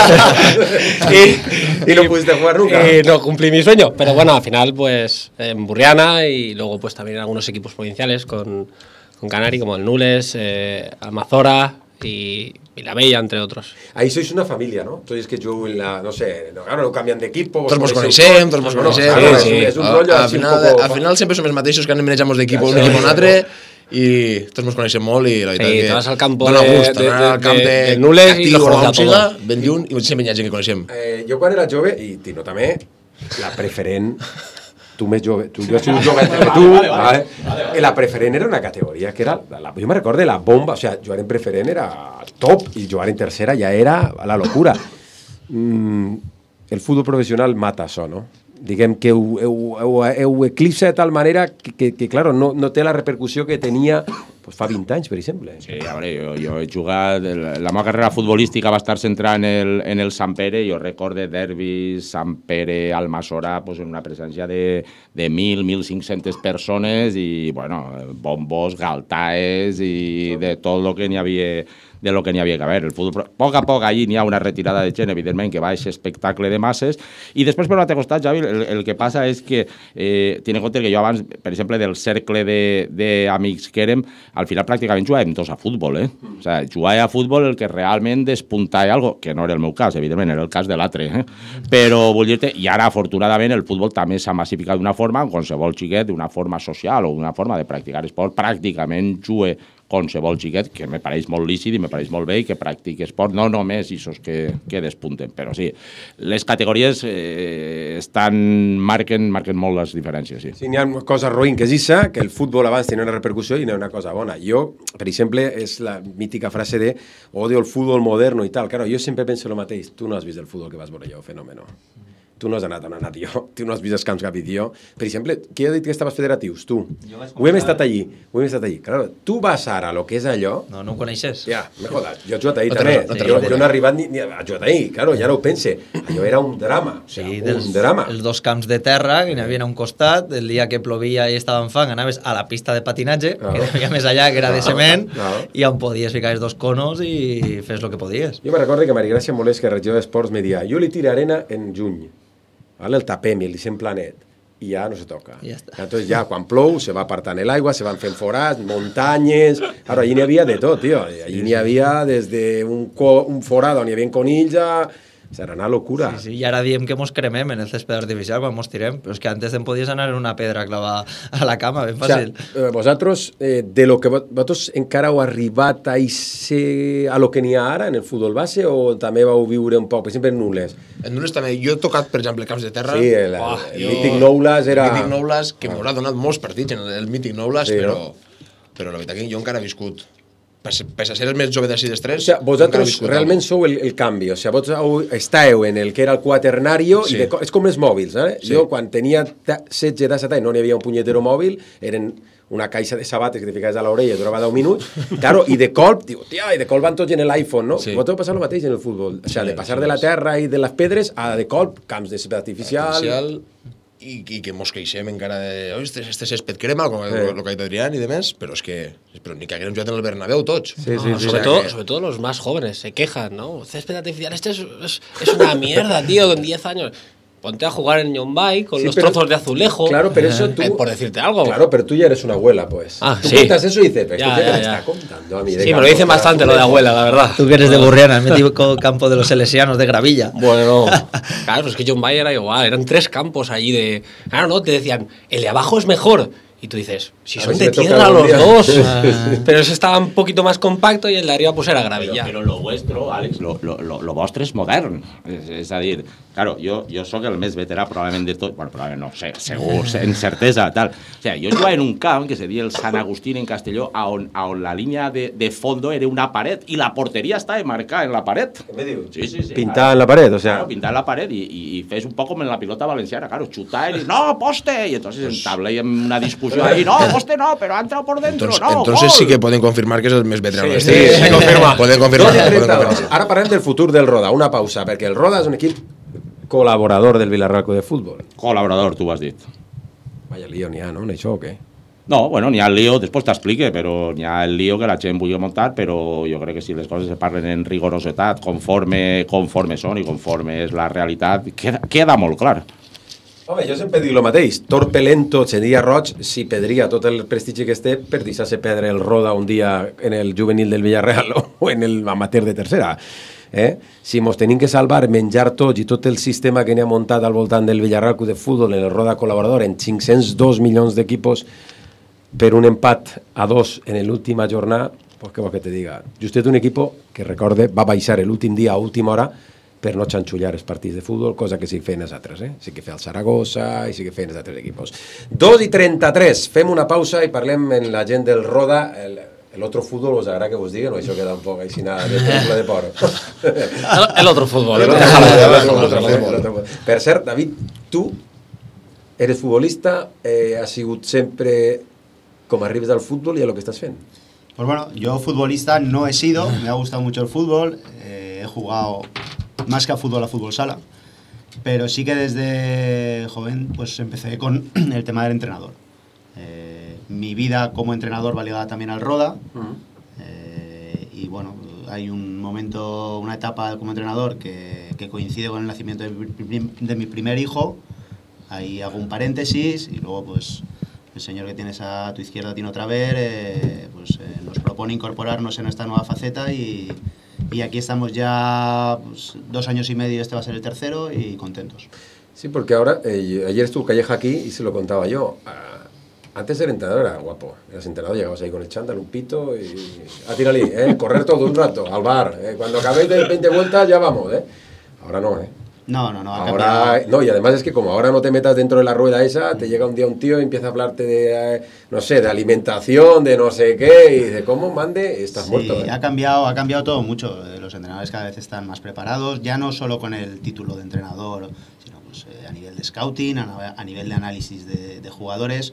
y, y no pudiste jugar nunca. Y no cumplí mi sueño, pero bueno, al final pues en Burriana y luego pues también en algunos equipos provinciales con, con Canari, como el Nules, eh, Almazora y, y la Bella, entre otros. Ahí sois una familia, ¿no? Entonces que yo en la, no sé, no, claro, no cambian de equipo. Tots mos coneixem, tots mos coneixem. No, sí, sí. És un rotllo al així final, un poco... al final sempre som els mateixos que anem menjamos d'equip un equip o un altre, i tots mos coneixem molt, i la veritat sí, que... te vas al campo dona de, gust, de, anar al camp de, de, de Nules i lo conoces a siga, todos. ben lluny, i sempre hi ha gent que coneixem. Eh, jo quan era jove, i Tino també, la preferent... Tu més jove, tu, jo soy un jove que tu, vale, vale, vale, vale. La preferent era una categoria que era, la, jo me recordo la bomba, o sea, jugar en preferent era top i jugar en tercera ja era la locura. Mm, el futbol professional mata això, no? Diguem que ho, ho, ho, ho eclipsa de tal manera que, que, que claro, no, no té la repercussió que tenia pues, fa vint anys, per exemple. Sí, a veure, jo, jo he jugat... La meva carrera futbolística va estar centrada en el, en el Sant Pere. Jo recordo derbis, Sant Pere, Almassora, pues, en una presència de, de mil, mil cinc-centes persones i, bueno, bombos, galtaes i de tot el que n'hi havia... de lo que n'hi havia que haver. El futbol, a poc a poc allí n'hi ha una retirada de gent, evidentment, que va a aquest espectacle de masses, i després per l'altre costat, Javi, el, el que passa és que eh, tiene en compte que jo abans, per exemple, del cercle d'amics que érem, al final pràcticament jugàvem tots a futbol, eh? O sigui, jugàvem a futbol el que realment despuntava algo, que no era el meu cas, evidentment, era el cas de l'altre, eh? Però vull dir-te, i ara, afortunadament, el futbol també s'ha massificat d'una forma, en qualsevol xiquet, d'una forma social o d'una forma de practicar esport, pràcticament juga qualsevol xiquet, que me pareix molt lícit i me pareix molt bé i que practiqui esport, no només aquests que, que despunten, però sí, les categories eh, estan, marquen, marquen molt les diferències, sí. Sí, n'hi ha cosa roïn que és issa, que el futbol abans tenia una repercussió i n'hi ha una cosa bona. Jo, per exemple, és la mítica frase de odio el futbol moderno i tal. Claro, jo sempre penso el mateix. Tu no has vist el futbol que vas veure jo, fenòmeno. Tu no has anat on he anat jo, tu no has vist els camps que ha vist jo. Per exemple, qui ha dit que estaves federatius? Tu. Ho hem estat allí, ho hem estat allí. Claro, tu vas ara a lo que és allò... No, no ho coneixes. Ja, me jodas, jo he jugat ahir també. No jo, jo no he arribat ni, ni a jugar ahir, claro, ja no ho pense. Allò era un drama, o sigui, sí, un dels, drama. Els dos camps de terra, que n'hi havia a un costat, el dia que plovia i estava en fang, anaves a la pista de patinatge, no. que n'hi havia més allà, que era no. de cement, no. i on podies ficar els dos conos i fes el que podies. Jo me recordo que Maria Gràcia Molés, que regidor d'Esports, me dia, jo li tiro arena en juny. Vale, el tapem i li sent planet i ja no se toca. Ja està. Entonces ja quan plou se va apartant l'aigua, se van fent forats, muntanyes... Claro, allí n'hi havia de tot, tio. Allí n'hi havia des de un, co un forat on hi havia conills a... Serà una locura. Sí, sí, i ara diem que mos cremem en el césped artificial quan mos tirem, però és que antes em podies anar en una pedra a clavar a la cama, ben fàcil. O sea, vosaltres, eh, de lo que vosaltres encara heu arribat a, ese, a lo que n'hi ha ara en el futbol base o també vau viure un poc, per exemple, en Nules? En Nules també. Jo he tocat, per exemple, camps de terra. Sí, el, oh, el jo... mític Noules era... El mític Noules, que ah. m'ho ha donat molts partits en el, el mític Noules, sí, però, no? però la veritat que jo encara he viscut. Pese a ser el més jove d'ací dels tres... O sea, vosaltres realment sou el, el canvi, o sea, vosaltres estàveu en el que era el quaternario, sí. i de, és com els mòbils, eh? Sí. Jo, quan tenia setze, disset anys, no n'hi havia un punyetero mòbil, eren una caixa de sabates que te ficaves a l'orella, durava deu minuts, claro, i de colp, diu, tia, i de colp van tots en l'iPhone, no? Sí. Vosaltres passar el mateix en el futbol, o sea, sí, de passar sí, de la terra i de les pedres a de colp, camps de césped artificial... artificial i, i que mos queixem encara de oh, este, este césped crema, com sí. el que ha dit Adrián y demás, pero es que pero ni que haguem jugat en el Bernabéu tots. Sí, sí, sí, sobre, sí, todo, que... sobre todo los más jóvenes se quejan, ¿no? Césped artificial, este es, es, es una mierda, tío, con diez años. Ponte a jugar en Yombay con sí, los pero, trozos de azulejo. Claro, pero eso tú... Eh, por decirte algo. Claro, pero tú ya eres una abuela, pues. Ah, tú sí. cuentas eso y dices, pero ya, esto ya, ya, me ya. está contando a mí. De sí, me lo dicen bastante lo de abuela, la verdad. Tú que eres de Burriana, me metido campo de los Salesianos de Gravilla. Bueno, claro, es que Yombay era igual, eran tres campos allí de... Claro, no, te decían, el de abajo es mejor. Y tú dices, si son de tierra los dos. Pero ese estaba un poquito más compacto y el de arriba pues era gravilla. Pero, pero lo vuestro, Àlex, lo, lo, lo, lo vostre és modern. És, és a dir, claro, jo, jo sóc el més veterà probablement de tot, bueno, probablement no sé, segur, en certesa, tal. O sea, jo jugava en un camp que se deia el Sant Agustín en Castelló, a on, a on la línia de, de fondo era una paret i la porteria estava marcada en la paret. Què me dius? Sí, sí, sí. Pintada en la pared, o sea. Claro, pintada en la pared y, y, y fes un poco como en la pilota valenciana, claro, chutar y no, poste, y entonces pues, entablé una discusión ahí, no, poste no, pero ha entrado por dentro, entonces, no, entonces gol. sí que pueden confirmar que és el més veterano. Sí, sí, sí, sí, confirma. Poden confirmar. Poden confirmar. Ara parlem del futur del Roda, una pausa, perquè el Roda és un equip col·laborador del Villarreal Club de Futbol. Col·laborador, tu ho has dit. Vaya lío n'hi ha, no? Això o què? No, bueno, n'hi ha el lío, després t'explique, però n'hi ha el lío que la gent vulgui muntar, però jo crec que si les coses se parlen en rigorositat, conforme, conforme són i conforme és la realitat, queda, queda molt clar. Home, jo sempre dic el mateix. Torpe lento, seria roig, si perdria tot el prestigi que es té per deixar-se perdre el Roda un dia en el juvenil del Villarreal o en el amateur de tercera. Eh? Si mos tenim que salvar, menjar tots i tot el sistema que n'hi ha muntat al voltant del Villarreal Club de Futbol en el Roda col·laborador en cinc-cents dos milions d'equipos per un empat a dos en l'última jornada, pues què vols que te diga? Justet un equipo que, recorde, va baixar l'últim dia a última hora per no xanxullar els partits de futbol, cosa que sí que feien els altres, eh? Sí que feia el Saragossa i sí que feien els altres equipos. dos i trenta-tres, fem una pausa i parlem amb la gent del Roda. El, el otro fútbol, us agrada que vos diguen o això queda un poc així nada de pel·lícula de por? El, el otro fútbol. El otro, el otro, el otro, el otro, el otro. Per cert, David, tu eres futbolista, eh, has sigut sempre com arribes al fútbol i a lo que estàs fent. Pues bueno, yo futbolista no he sido, me ha gustado mucho el fútbol, eh, he jugado más que a fútbol a fútbol sala, pero sí que desde joven pues empecé con el tema del entrenador. Eh, mi vida como entrenador va ligada también al Roda, eh, y bueno, hay un momento, una etapa como entrenador que, que coincide con el nacimiento de mi, de mi primer hijo. Ahí hago un paréntesis y luego pues el señor que tienes a tu izquierda tiene otra vez, eh, pues eh, nos propone incorporarnos en esta nueva faceta y Y aquí estamos ya pues, dos años y medio, este va a ser el tercero, y contentos. Sí, porque ahora, eh, ayer estuvo Calleja aquí y se lo contaba yo. Antes el entrenador era guapo. Eras entrenador, llegabas ahí con el chándal, un pito y... A tirarle, ¿eh? Correr todo un rato, al bar. ¿eh? Cuando acabéis de veinte vueltas ya vamos, ¿eh? Ahora no, ¿eh? No, no, no. Ahora, no, y además es que como ahora no te metas dentro de la rueda esa, te llega un día un tío y empieza a hablarte de, eh, no sé, de alimentación, de no sé qué, y de cómo, mande, estás sí, muerto. ¿eh? ha cambiado, ha cambiado todo mucho. Los entrenadores cada vez están más preparados, ya no solo con el título de entrenador, sino pues, eh, a nivel de scouting, a, a nivel de análisis de, de jugadores.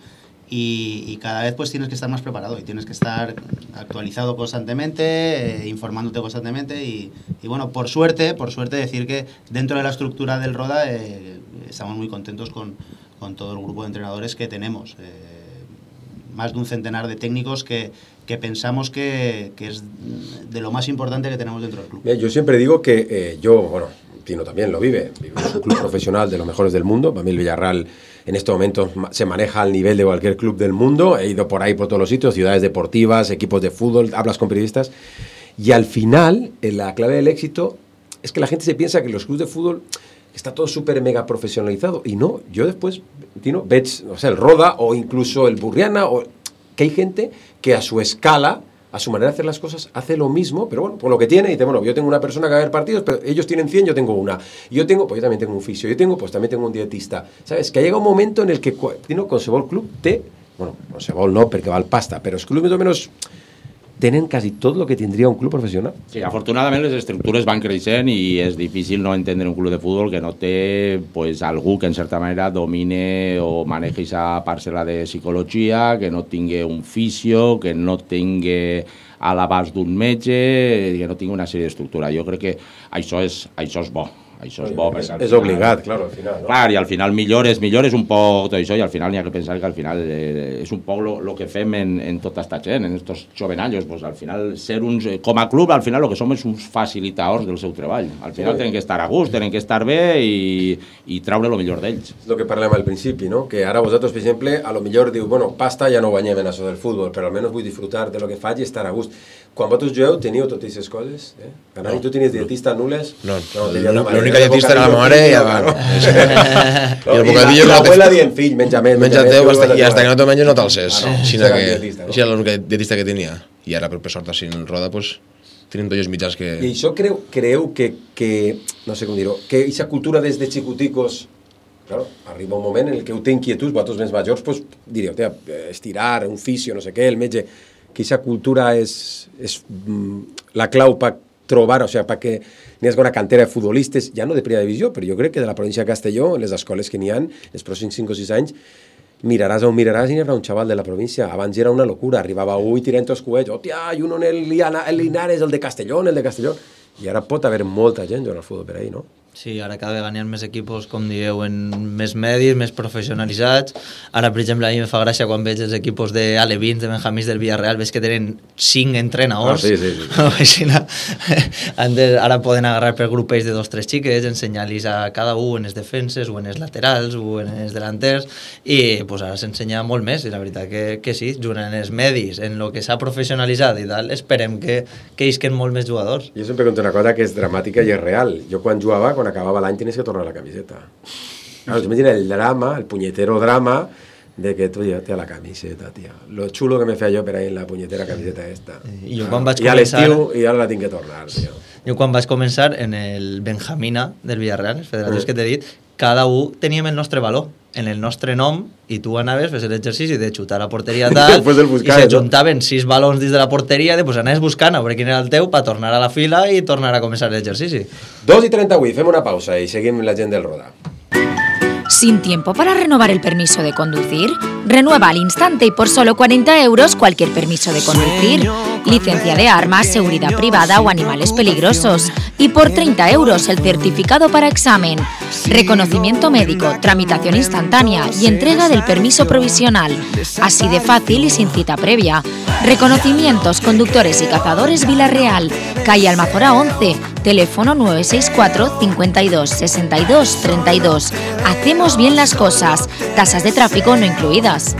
Y, y cada vez pues tienes que estar más preparado y tienes que estar actualizado constantemente, eh, informándote constantemente y, y bueno, por suerte, por suerte decir que dentro de la estructura del Roda eh, estamos muy contentos con, con todo el grupo de entrenadores que tenemos. Eh, más de un centenar de técnicos que, que pensamos que, que es de lo más importante que tenemos dentro del club. Yo siempre digo que eh, yo, bueno, Tino también lo vive, vive en un club profesional de los mejores del mundo. Para mí el Villarreal en este momento se maneja al nivel de cualquier club del mundo. He ido por ahí, por todos los sitios, ciudades deportivas, equipos de fútbol, hablas con periodistas. Y al final, la clave del éxito es que la gente se piensa que los clubes de fútbol está todo súper mega profesionalizado. Y no, yo después, Tino, ves, o sea, el Roda o incluso el Burriana, o, que hay gente que a su escala, a su manera de hacer las cosas, hace lo mismo, pero bueno, por lo que tiene, y dice, bueno, yo tengo una persona que va a ver partidos, pero ellos tienen cien, yo tengo una. Yo tengo, pues yo también tengo un fisio, yo tengo, pues también tengo un dietista. ¿Sabes? Que llega un momento en el que, Tino, Qualsevol club té, bueno, Qualsevol no, perquè val pasta, però els clubs més o menys tenen quasi tot el que tindria un club professional. Sí, afortunadament les estructures van creixent i és difícil no entendre un club de futbol que no té pues, algú que en certa manera domine o maneja aquesta parcel·la de psicologia, que no tingui un fisio, que no tingui a l'abast d'un metge, que no tingui una sèrie d'estructura. Jo crec que això és, això és bo. Això és bo. És, és obligat, claro, al final. No? Clar, i al final millores, millores un poc tot això, i al final n'hi ha que pensar que al final eh, és un poc el que fem en, en tota esta gent, en estos jovenallos, pues al final ser uns, com a club, al final el que som és uns facilitadors del seu treball. Al final sí. Tenen que estar a gust, tenen que estar bé i, i traure el millor d'ells. És el que parlem al principi, no? Que ara vosaltres, per exemple, a lo millor diu, bueno, pasta ja no guanyem en això del futbol, però almenys vull disfrutar de lo que faig i estar a gust. Quan vosaltres jugueu, teniu totes aquestes coses? Eh? Canari, no. Tu tenies dietistes nules? No, no, no l'única dietista era la mare i ja va. I el bocadillo... L'abuela dient, fill, menja més, menja teu, i hasta que no te menges no te'ls és. Així era l'única dietista que tenia. I ara, per sort, així en el Roda, pues, tenim tots els mitjans que... I això creu, creu que, que, no sé com dir-ho, que aquesta cultura des de xicoticos, claro, arriba un moment en el que ho té inquietuds, vosaltres més majors, pues, direu, estirar, un fisio, no sé què, el metge... que aquesta cultura és, és la clau per trobar, o sigui, perquè n'hi hagi una cantera de futbolistes, ja no de primera divisió, però jo crec que de la província de Castelló, en les escoles que n'hi ha, els pròxims cinc o sis anys, miraràs on miraràs i n'hi haurà un xaval de la província. Abans era una locura, arribava un i tirant els coets, hòstia, i un on el, el Linares, el de Castelló, el de Castelló, i ara pot haver molta gent jugant al futbol per ahí, no? Sí, ara cada vegada hi ha més equipos, com dieu, en més medis, més professionalitzats. Ara, per exemple, a mi me fa gràcia quan veig els equipos de alevins, de benjamins del Villarreal, veig que tenen cinc entrenadors. Ah, sí, sí, sí. Antes, ara poden agarrar per grupells de dos o tres xiques, ensenyar-los a cada un en les defenses, o en els laterals, o en els delanters, i pues, ara s'ensenya molt més, i la veritat que, que sí, junt en els medis, en el que s'ha professionalitzat i tal, esperem que, que isquen molt més jugadors. Jo sempre conto una cosa que és dramàtica i és real. Jo quan jugava, quan acabava l'any tenies que tornar la camiseta. Claro, imagina el drama, el puñetero drama de que tu ja té la camiseta, tia. Lo xulo que me feia jo per ahí en la puñetera camiseta esta. I jo quan vaig I a començar... l'estiu, i ara la tinc que tornar, tio. Jo quan vaig començar en el Benjamina del Villarreal, els federatius mm. que t'he dit, cada un teníem el nostre valor, en el nostre nom, i tu anaves, fes l'exercici de xutar a porteria tal, i se juntaven sis balons dins de la porteria, i després anaves buscant a veure quin era el teu per tornar a la fila i tornar a començar l'exercici. dos i trenta-vuit, fem una pausa i seguim la gent del Roda. ¿Sin tiempo para renovar el permiso de conducir? Renueva al instante y por solo cuarenta euros cualquier permiso de conducir. Licencia de armas, seguridad privada o animales peligrosos. Y por treinta euros el certificado para examen. Reconocimiento médico, tramitación instantánea y entrega del permiso provisional. Así de fácil y sin cita previa. Reconocimientos, conductores y cazadores Villarreal. Calle Almazora once. Teléfono nueve seis cuatro, cincuenta y dos, sesenta y dos, treinta y dos. Hacemos bien las cosas. Tasas de tráfico no incluidas.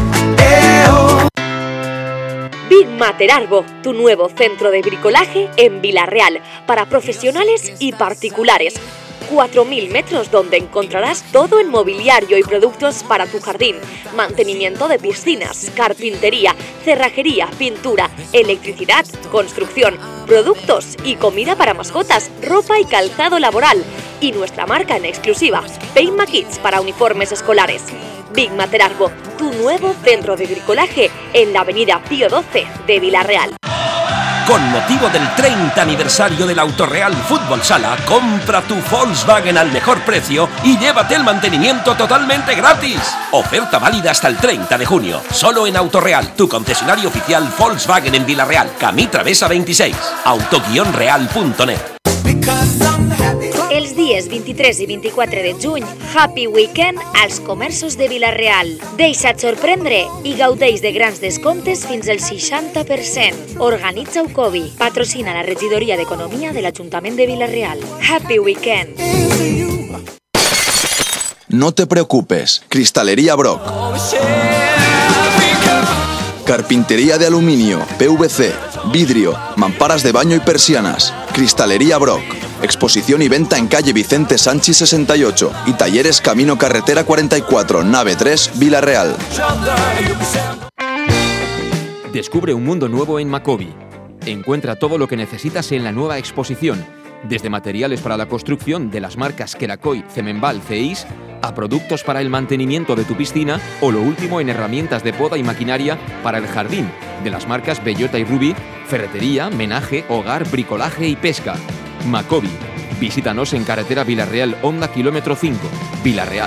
Big Mater Arbo, tu nuevo centro de bricolaje en Villarreal, para profesionales y particulares. cuatro mil metros donde encontrarás todo en mobiliario y productos para tu jardín, mantenimiento de piscinas, carpintería, cerrajería, pintura, electricidad, construcción, productos y comida para mascotas, ropa y calzado laboral. Y nuestra marca en exclusiva, Paintma Kids para uniformes escolares. Big Materarbo, tu nuevo centro de bricolaje en la avenida Pío doce de Vila-real. Con motivo del treinta aniversario del Autoreal Fútbol Sala, compra tu Volkswagen al mejor precio y llévate el mantenimiento totalmente gratis. Oferta válida hasta el treinta de junio. Solo en Autoreal, tu concesionario oficial Volkswagen en Vila-real, Camí Travessa veintiséis, auto guion real punto net. Els dies vint-i-tres i vint-i-quatre de juny, Happy Weekend als comerços de Vila-real. Deixa't sorprendre i gaudeix de grans descomptes fins al seixanta per cent. Organitza Ucovi. Patrocina la regidoria d'Economia de l'Ajuntament de Vila-real. Happy Weekend. No te preocupes. Cristalería Brock. Carpintería de aluminio, P V C, vidrio, mamparas de baño y persianas. Cristalería Brock. Exposición y venta en calle Vicente Sanchi sesenta y ocho y talleres Camino Carretera cuarenta y cuatro, nave tres, Vila-real. Descubre un mundo nuevo en Macovi. Encuentra todo lo que necesitas en la nueva exposición, desde materiales para la construcción de las marcas Kerakoy, Cemenbal, Ceis, a productos para el mantenimiento de tu piscina o lo último en herramientas de poda y maquinaria para el jardín, de las marcas Bellota y Ruby, ferretería, menaje, hogar, bricolaje y pesca. Macovi. Visítanos en carretera Vila-real Honda kilómetro cinco, Vila-real.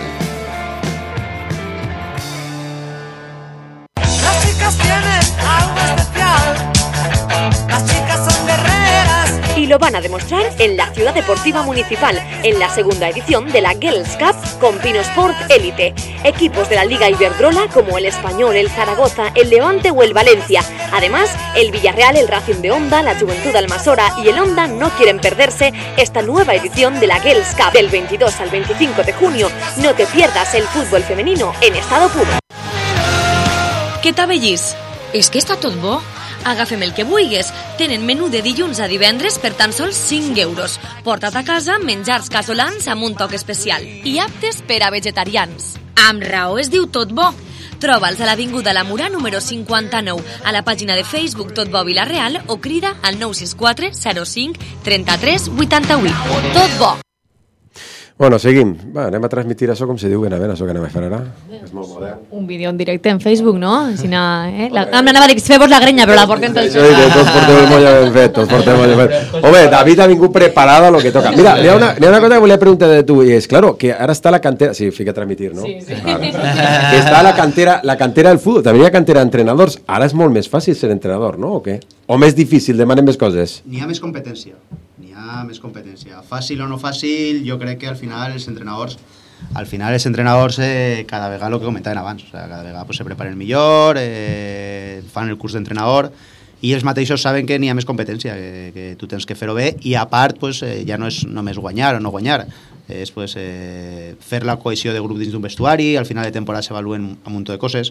Las chicas tienen algo especial. Las chicas son guerreras. Y lo van a demostrar en la Ciudad Deportiva Municipal, en la segunda edición de la Girls Cup con Pino Sport Elite. Equipos de la Liga Iberdrola como el Español, el Zaragoza, el Levante o el Valencia. Además, el Villarreal, el Racing de Onda, la Juventud Almasora y el Onda no quieren perderse esta nueva edición de la Girls Cup. Del veintidós al veinticinco de junio, no te pierdas el fútbol femenino en estado puro. Què t'avellís? És que està tot bo. Agafem el que vulguis. Tenen menú de dilluns a divendres per tan sols cinc euros. Porta't a casa menjars casolans amb un toc especial. I aptes per a vegetarians. Amb raó es diu Tot Bo. Troba'ls a l'Avinguda La Murà número cinquanta-nou, a la pàgina de Facebook Tot Bo Vila-real o crida al nou sis quatre zero cinc trenta-tres vuitanta-vuit. Tot Bo. Bueno, seguim. Va, anem a transmitir això com se diu ben a ben, això que anem a fer ara. És molt modern. Un vídeo en directe en Facebook, no? Si no, eh? La, em anava a dir que fes-vos la grenya, però la portem tots. Això dic, tots portem el molla ben fet, tots portem el molla ben fet. Home, David ha vingut preparada a lo que toca. Mira, hi ha una, hi ha una cosa que volia preguntar de tu, i és, claro, que ara està la cantera... Sí, fica a transmitir, no? Sí, sí. Vale. Que està la cantera, la cantera del futbol, també hi ha cantera d'entrenadors. Ara és molt més fàcil ser entrenador, no? O què? O més difícil, demanen més coses? N'hi ha més competència. N'hi ha més competència. Fàcil o no fàcil, jo crec que al final els entrenadors al final els entrenadors eh, cada vegada el que comentaven abans, o sea, cada vegada pues, se preparen millor, eh, fan el curs d'entrenador i ells mateixos saben que n'hi ha més competència, que, que tu tens que fer-ho bé i a part pues, eh, ja no és només guanyar o no guanyar, és pues, eh, fer la cohesió de grup dins d'un vestuari, al final de temporada s'evaluen un munt de coses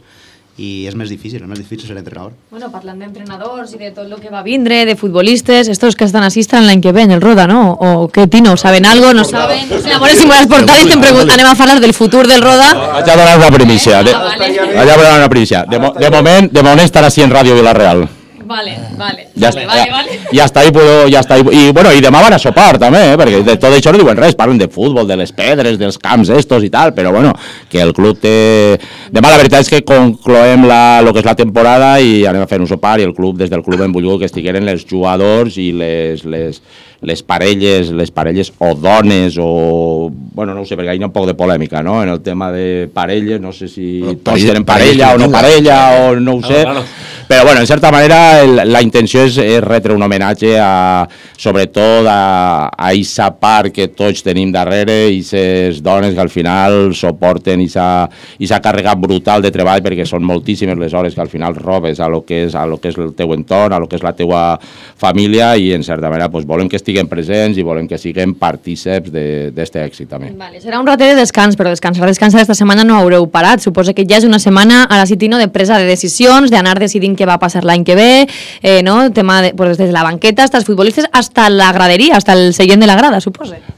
i és més difícil, és més difícil ser entrenador. Bueno, parlant d'entrenadors i de tot el que va vindre, de futbolistes, estos que estan así estan l'any que ve en el Roda, ¿no? O què, Tino? ¿Saben algo? ¿No saben? O sea, a veure si me las portades te preguntan, anem a hablar del futur del Roda. Vaig a donar una primícia. De, ah, vale. Vaig a donar una primícia. De, de, moment, de moment estarà així en Ràdio Vila-real. Vale, vale. Ja, vale, vale, vale. Ja està, i, puedo, ja està. I, bueno, i demà van a sopar també, eh, perquè de tot això no diuen res, parlen de futbol, de les pedres, dels camps estos i tal, però bueno, que el club té... Demà la veritat és que concloem la, lo que és la temporada i anem a fer un sopar i el club, des del club hem volgut que estigueren els jugadors i les, les, les parelles, les parelles o dones o... Bueno, no ho sé, perquè hi ha un poc de polèmica, no?, en el tema de parelles, no sé si bueno, tots tenen parella o no parella o no ho sé, claro, claro. Però bueno, en certa manera el, la intenció és, és retre un homenatge a, sobretot a, a esa part que tots tenim darrere i ses dones que al final suporten i s'ha carregat brutal de treball perquè són moltíssimes les hores que al final robes a lo que és, a lo que és el teu entorn, a lo que és la teua família i en certa manera pues, volem que estiguen presents i volem que siguem partíceps d'aquest èxit també. Vale, serà un ratet de descans, però descansar, descansar esta setmana no haureu parat. Suposo que ja és una setmana, ara sí, Tino, de presa de decisions, d'anar decidint què va passar l'any que ve, eh, no? Tema de, pues, des de la banqueta hasta els futbolistes, hasta la graderia, hasta el seient de la grada, suposo.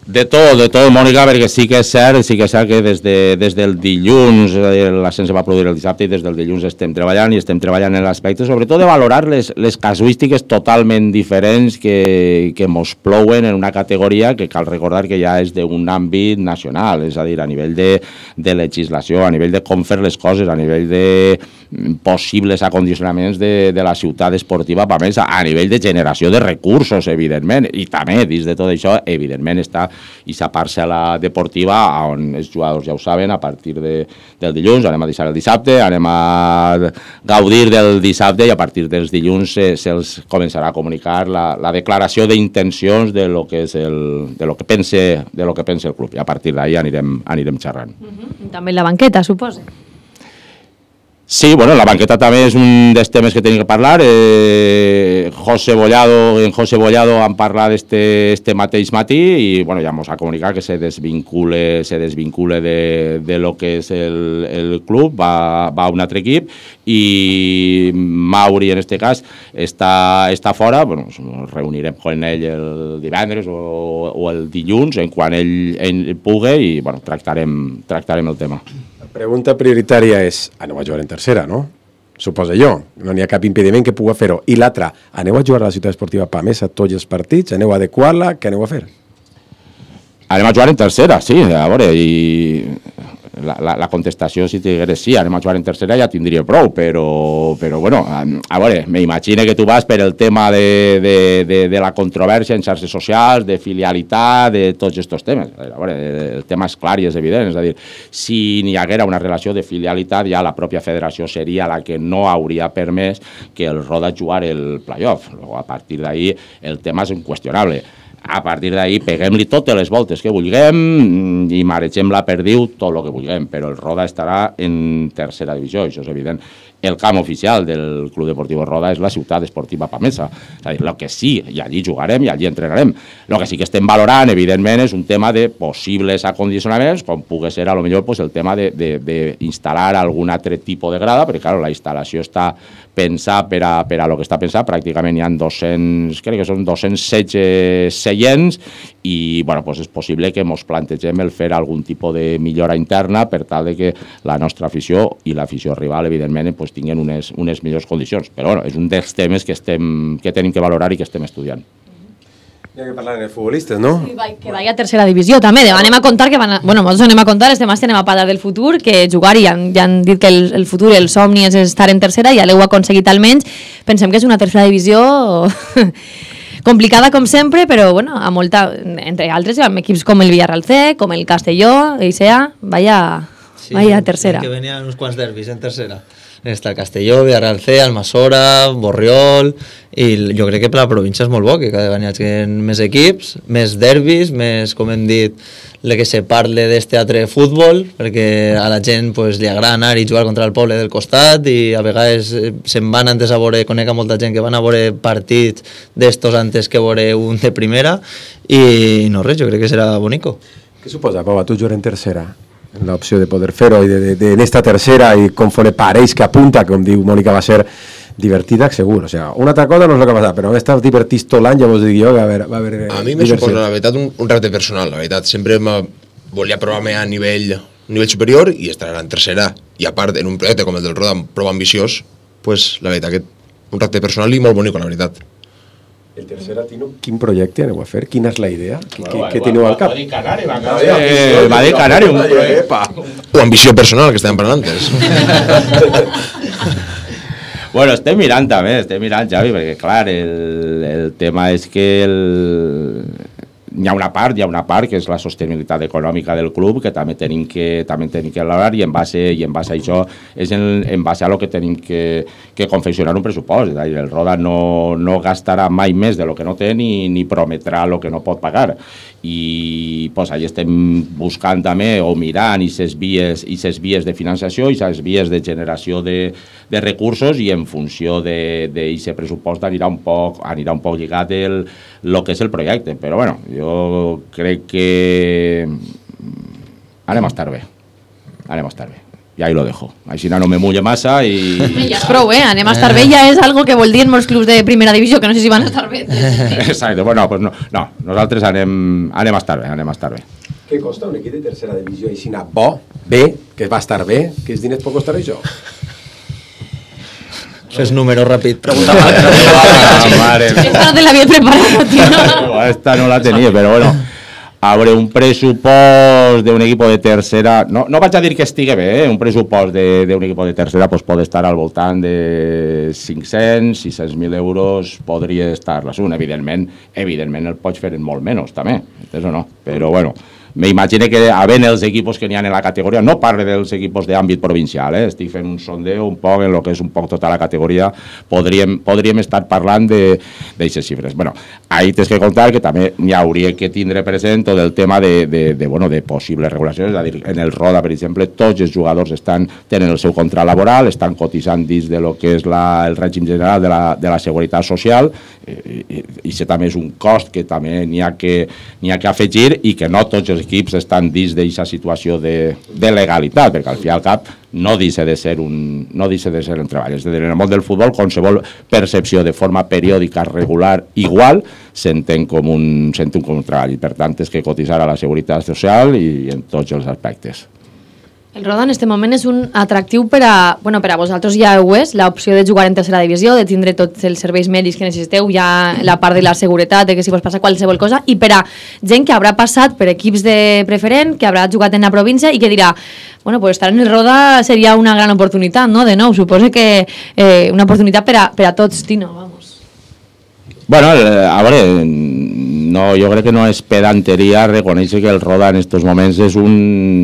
De tot, de tot, Mònica, perquè sí que és cert, sí que és cert que des, de, des del dilluns, l'ascens va produir el dissabte i des del dilluns estem treballant i estem treballant en l'aspecte, sobretot de valorar les, les casuístiques totalment diferents que, que mos plouen en una categoria que cal recordar que ja és d'un àmbit nacional, és a dir, a nivell de, de legislació, a nivell de com fer les coses, a nivell de possibles acondicionaments de, de la ciutat esportiva, a més, a nivell de generació de recursos, evidentment, i també, dins de tot això, evidentment, està i sa parcel·la deportiva on els jugadors ja ho saben, a partir de, del dilluns anem a deixar el dissabte, anem a gaudir del dissabte i a partir dels dilluns se, se'ls començarà a comunicar la, la declaració d'intencions de lo que és el, de lo que pense, de lo que pense el club i a partir d'ahí anirem, anirem xerrant. Uh-huh. També la banqueta, suposo. Sí, bueno, la banqueta també és un dels temes que tenim que parlar. Eh, José Bollado, en José Bollado han parlat este, este mateix matí i bueno, ja ens ha comunicat que se desvincule, se desvincule de, de lo que és el, el club, va, va a un altre equip i Mauri en este cas està, està fora, bueno, ens reunirem amb ell el divendres o, o el dilluns en quan ell, ell pugui i bueno, tractarem, tractarem el tema. La pregunta prioritària és, aneu a jugar en tercera, no? Suposo jo, no n'hi ha cap impediment que pugui fer-ho. I l'altra, aneu a jugar a la ciutat esportiva Pamesa tots els partits, aneu a adequar-la, què aneu a fer? Anem a jugar en tercera, sí, a veure, i la, la, la contestació, si digués sí, anem a jugar en tercera ja tindria prou, però, però bueno, a veure, m'imagino que tu vas per el tema de, de, de, de la controvèrsia en xarxes socials, de filialitat, de tots aquests temes. A veure, el tema és clar i és evident, és a dir, si n'hi haguera una relació de filialitat, ja la pròpia federació seria la que no hauria permès que el Roda jugar el playoff. A partir d'ahí el tema és inqüestionable. A partir d'ahí peguem-li totes les voltes que vulguem i maregem la perdiu tot el que vulguem, però el Roda estarà en tercera divisió, això és evident. El camp oficial del Club Deportiu Roda és la ciutat esportiva Pamesa. És a dir, el que sí, i allí jugarem i allí entrenarem. El que sí que estem valorant, evidentment, és un tema de possibles acondicionaments, com pugui ser, a lo millor, pues, el tema d'instal·lar algun altre tipus de grada, perquè, clar, la instal·lació està pensar per a, per a lo que està pensat, pràcticament hi ha dos-cents, crec que són dos-cents setze seients i bueno, pues és possible que ens plantegem el fer algun tipus de millora interna per tal de que la nostra afició i l'afició rival, evidentment, pues, tinguin unes, unes millors condicions. Però bueno, és un dels temes que, estem, que tenim que valorar i que estem estudiant. Hi ha que parlar de futbolistes, no? Que vaya a tercera divisió també, anem a contar que van a, bueno, nosaltres anem a contar, estem anem a parlar del futur, que jugar i ja, ja han dit que el, el futur, el somni és estar en tercera, ja l'heu aconseguit almenys, pensem que és una tercera divisió complicada com sempre, però bueno, a molta, entre altres amb equips com el Villarreal C, com el Castelló, i sea, vaya, sí, vaya tercera. Que venien uns quants derbis en tercera. Està el Castelló, Villarreal C, Almassora, Borriol, i jo crec que per la província és molt bo, que cada vegada hi ha més equips, més derbis, més, com hem dit, el que se parle d'este altre futbol, perquè a la gent pues, li agrada anar i jugar contra el poble del costat i a vegades se'n van antes a veure, conec a molta gent que van a veure partits d'estos antes que veure un de primera i no res, jo crec que serà bonico. Què suposa, Pau, a tu jugar en tercera? L'opció de poder fer-ho i de, de, de, en esta tercera i conforme pareix que apunta, com diu Mònica, va ser divertida, segur. O sea, una altra cosa no és el que ha passat, però estar divertits tot l'any, ja vos dic jo, que va haver, va haver a mi me suposa, la veritat, un, un repte personal. La veritat, sempre volia provar-me a nivell, nivell superior i estar en tercera. I a part, en un projecte com el del Roda, prou ambiciós, pues, la veritat, que un repte personal i molt bonic, la veritat. El tercer Tino, quin projecte aneu a fer? Quina és la idea? Què, bueno, què teniu al cap? Va dir Canari, va, eh, va dir Canari, un projecte. O ambició personal, que estàvem parlant antes. Bueno, estem mirant també, estem mirant, Javi, perquè clar, el, el tema és que el... hi ha una part, hi ha una part que és la sostenibilitat econòmica del club que també tenim que també tenim que valorar i en base i en base a això és en, en base a lo que tenim que, que confeccionar un pressupost. És a dir, el Roda no, no gastarà mai més de lo que no té ni, ni prometrà lo que no pot pagar. I pues, allà estem buscant també o mirant i ses vies, i ses vies de finançació i ses vies de generació de, de recursos i en funció d'aquest pressupost anirà un poc, anirà un poc lligat el, el que és el projecte. Però bueno, jo crec que anem a estar bé, anem a estar bé. y ahí lo dejo. Així no me mulle massa i... Ja és prou, eh? Anem a estar bé ja és algo que vol dir en molts clubs de primera divisió, que no sé si van a estar bé. Exacte, bueno, pues no, no, nosaltres anem, anem a estar bé, anem a estar bé. Què costa un equip de tercera divisió així bo, bé, que va estar bé? Quins diners pot costar això? Fes número ràpid. Pregunta mare. Esta no te l'havia preparat, tio. Esta no la tenia, però bueno, habré un pressupost d'un equip de tercera, no, no vaig a dir que estigui bé, eh? Un pressupost d'un equip de tercera pues, pot estar al voltant de cinc-cents, sis-cents mil euros, podria estar la segona, evidentment, evidentment el pots fer en molt menys també, entens o no? Però bueno, me imagino que havent els equipos que n'hi ha en la categoria, no parle dels equipos d'àmbit provincial, eh? Estic fent un sondeo un poc en el que és un poc tota la categoria, podríem, podríem estar parlant d'aixes xifres. Bueno, ahí tens que comptar que també n'hi hauria que tindre present tot el tema de, de, de, bueno, de possibles regulacions, és a dir, en el Roda, per exemple, tots els jugadors estan tenen el seu contrat laboral, estan cotitzant dins de lo que és la, el règim general de la, de la Seguretat Social, i, i, i això també és un cost que també n'hi ha que, n'hi ha que afegir i que no tots els equips estan dins d'aquesta situació de, de legalitat, perquè al fi i al cap no deixa de ser un, no deixa de ser un treball. És a dir, en el món del futbol, qualsevol percepció de forma periòdica, regular, igual, s'entén com un, s'entén com un treball. I per tant, és que cotitzar a la Seguretat Social i en tots els aspectes. El Roda en aquest moment és un atractiu per a, bueno, per a vosaltres ja ho és, l'opció de jugar en tercera divisió, de tindre tots els serveis mèdics que necessiteu, ja la part de la seguretat, de que si vos passa qualsevol cosa, i per a gent que haurà passat per equips de preferent, que haurà jugat en la província i que dirà, bueno, pues estar en el Roda seria una gran oportunitat, no? De nou, suposo que eh, una oportunitat per a, per a tots, Tino, vamos. Bueno, a veure, no, jo crec que no és pedanteria reconèixer que el Roda en aquests moments és un,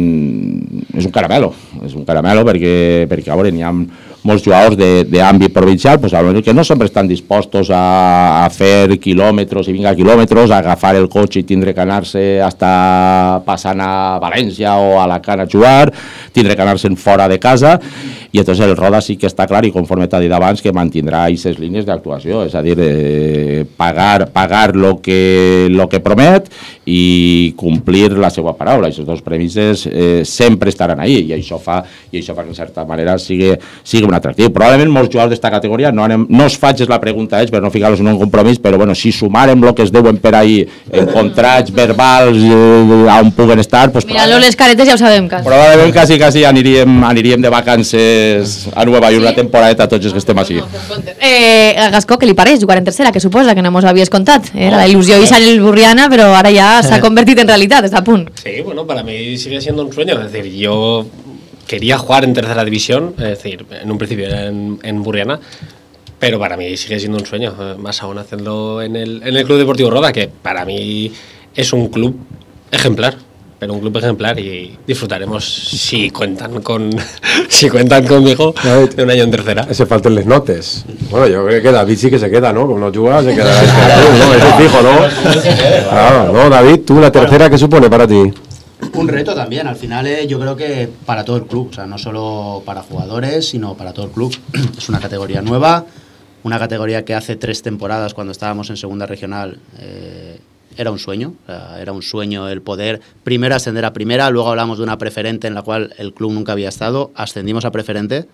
és un caramelo, és un caramelo perquè, perquè a veure, n'hi ha molts jugadors d'àmbit provincial pues, que no sempre estan dispostos a, a fer quilòmetres i vinga quilòmetres, a agafar el cotxe i tindre que anar-se hasta passant a València o a Alacant a jugar, tindre que anar-se'n fora de casa, i entonces el Roda sí que està clar, i conforme t'ha dit abans, que mantindrà aquestes línies d'actuació, és a dir, eh, pagar pagar lo que, lo que promet i complir la seva paraula. Aquestes dues premisses eh, sempre estaran ahí, i això fa, i això fa que en certa manera sigui, sigui un atractiu. Probablement molts jugadors d'esta categoria, no, anem, no es faig la pregunta a ells per no ficar-los en un compromís, però bueno, si sumarem el que es deuen per ahir en contrats verbals eh, on puguen estar... Pues, mira-lo les caretes ja ho sabem, quasi. Probablement quasi, quasi aniríem, aniríem de vacances a Nueva York, sí? Una temporada tots els que estem així. Eh, a Gascó, què li pareix jugar en tercera? Que suposa que no mos havies contat. Era la il·lusió i sale el Burriana, però ara ja s'ha convertit en realitat, està a punt. Sí, bueno, para mí sigue siendo un sueño. Es decir, yo quería jugar en tercera división, es decir, en un principio era en, en Burriana, pero para mí sigue siendo un sueño, más aún hacerlo en el, en el Club Deportivo Roda, que para mí es un club ejemplar, pero un club ejemplar, y disfrutaremos si cuentan con si cuentan conmigo de un año en tercera. Se falten les notes. Bueno, yo creo que David sí que se queda, ¿no? Como no juega, se quedará este club, ¿no? Eso es fijo, ¿no? Claro, ¿no, David? ¿Tú la tercera qué supone para ti? Un reto también, al final eh, yo creo que para todo el club, o sea, no solo para jugadores, sino para todo el club. Es una categoría nueva, una categoría que hace tres temporadas, cuando estábamos en segunda regional, eh, era un sueño, o sea, era un sueño el poder primero ascender a primera, luego hablamos de una preferente en la cual el club nunca había estado, ascendimos a preferente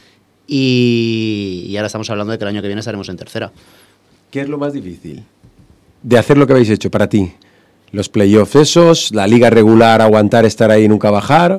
y, y ahora estamos hablando de que el año que viene estaremos en tercera. ¿Qué es lo más difícil de hacer lo que habéis hecho para ti? ¿Los playoffs esos? ¿La liga regular, aguantar, estar ahí y nunca bajar?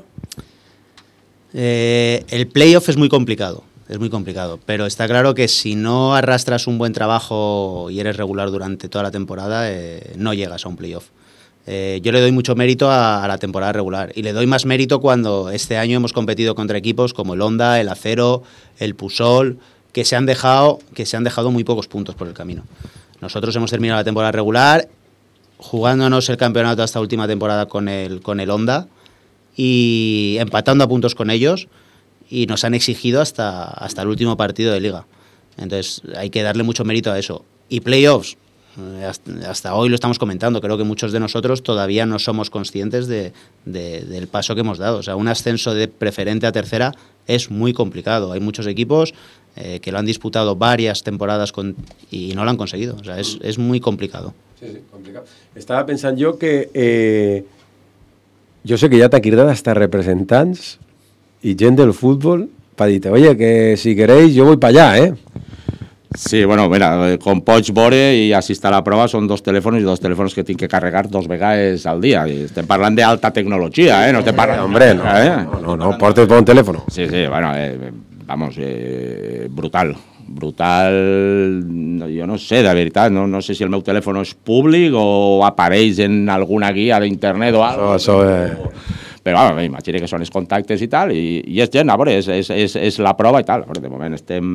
Eh, el playoff es muy complicado, es muy complicado, pero está claro que si no arrastras un buen trabajo y eres regular durante toda la temporada, eh, no llegas a un playoff. Eh, yo le doy mucho mérito a, a la temporada regular y le doy más mérito cuando este año hemos competido contra equipos como el Honda, el Acero, el Pusol, que se han dejado, que se han dejado muy pocos puntos por el camino. Nosotros hemos terminado la temporada regular jugándonos el campeonato hasta última temporada con el, con el Honda y empatando a puntos con ellos, y nos han exigido hasta, hasta el último partido de liga. Entonces hay que darle mucho mérito a eso. Y playoffs, hasta, hasta hoy lo estamos comentando, creo que muchos de nosotros todavía no somos conscientes de, de, del paso que hemos dado. O sea, un ascenso de preferente a tercera es muy complicado. Hay muchos equipos eh, que lo han disputado varias temporadas con, y no lo han conseguido. O sea, es, es muy complicado. Sí, sí, complicado. Estava pensant jo que eh, jo sé que hi ha taquirdat hasta representants y gente del fútbol para decirte, oye, que si queréis yo voy para allá, ¿eh? Sí, bueno, mira, con Poch Bore i assistir a la prova són dos telèfons i dos telèfons que tinc que carregar dos vegades al dia. I estem parlant d'alta tecnologia, eh? No estem parlant... Hombre, no, eh? no, no, no, portes por un teléfono. Sí, sí, bueno, eh, vamos, eh, brutal. Brutal, jo no sé, de veritat, no, no sé si el meu telèfon és públic o apareix en alguna guia d'internet o alguna cosa. Això, això, eh... Però bueno, imagina que són els contactes i tal, i, i és gent, a veure, és, és, és, és la prova i tal. A veure, de moment estem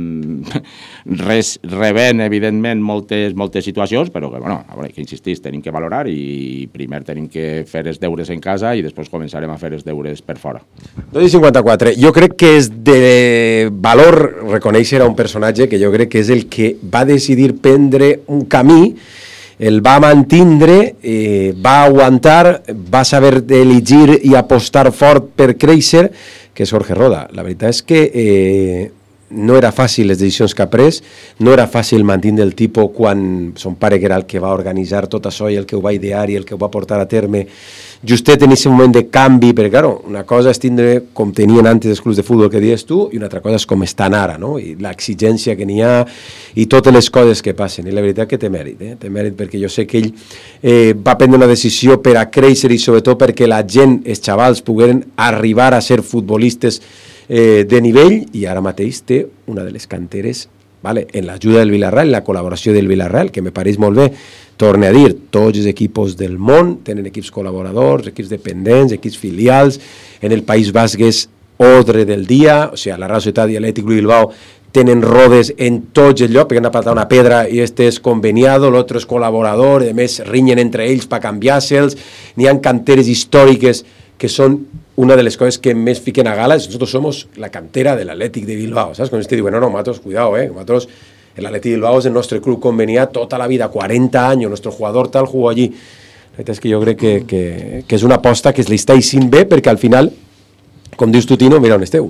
res, rebent, evidentment, moltes, moltes situacions, però que, bueno, a veure, que insistís, tenim que valorar i primer tenim que fer els deures en casa i després començarem a fer els deures per fora. dos i cinquanta-quatre. Jo crec que és de valor reconèixer a un personatge que jo crec que és el que va decidir prendre un camí, el va mantindre, eh, va aguantar, va saber elegir i apostar fort per créixer, que és Jorge Roda. La veritat és que eh, no era fàcil les decisions que ha pres, no era fàcil mantindre el tipus quan son pare que era el que va organitzar tot això i el que ho va idear i el que ho va portar a terme justet en aquest moment de canvi, perquè claro, una cosa és tindre com tenien antes els clubs de futbol que dius tu i una altra cosa és com estan ara, no? I l'exigència que n'hi ha i totes les coses que passen, i la veritat que té mèrit, eh? Té mèrit perquè jo sé que ell eh, va prendre una decisió per a créixer i sobretot perquè la gent, els xavals, pogueren arribar a ser futbolistes eh, de nivell, i ara mateix té una de les canteres, vale, en l'ajuda del Villarreal, en la col·laboració del Villarreal, que me pareix molt bé. Torne a dir, tots els equips del món tenen equips col·laboradors, equips dependents, equips filials. En el País Basc és ordre del dia, o sigui, la Real Societat i l'Atlètic Bilbao tenen rodes en tots els llocs, perquè han apatat una pedra i este és conveniado, l'altre és col·laborador, a més rinyen entre ells per canviar-se'ls. N'hi ha canteres històriques que són una de les coses que més fiquen a gala. Nosotros somos la cantera del Atlètic de Bilbao, ¿sabes? Con este digo, no, no, matos, cuidado, eh, matos. El Atleti Bilbao es el nuestro club conveniado toda la vida, cuarenta años, nuestro jugador tal jugó allí. La veritat és que jo crec que, que, que és una aposta que es li està eixint bé, perquè al final, com dius tu, Tino, mira on esteu.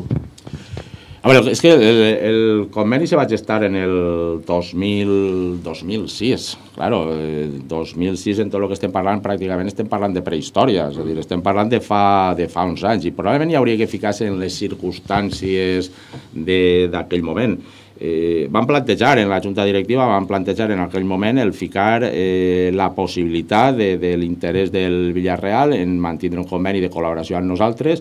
A veure, és que el, el conveni se va gestar en el dos mil, dos mil sis. Claro, dos mil sis en tot el que estem parlant, pràcticament estem parlant de prehistòria, és a dir, estem parlant de fa, de fa uns anys, i probablement hi hauria que ficar-se en les circumstàncies d'aquell moment. Eh, van plantejar en la junta directiva, van plantejar en aquell moment el ficar eh, la possibilitat de, de l'interès del Villarreal en mantenir un conveni de col·laboració amb nosaltres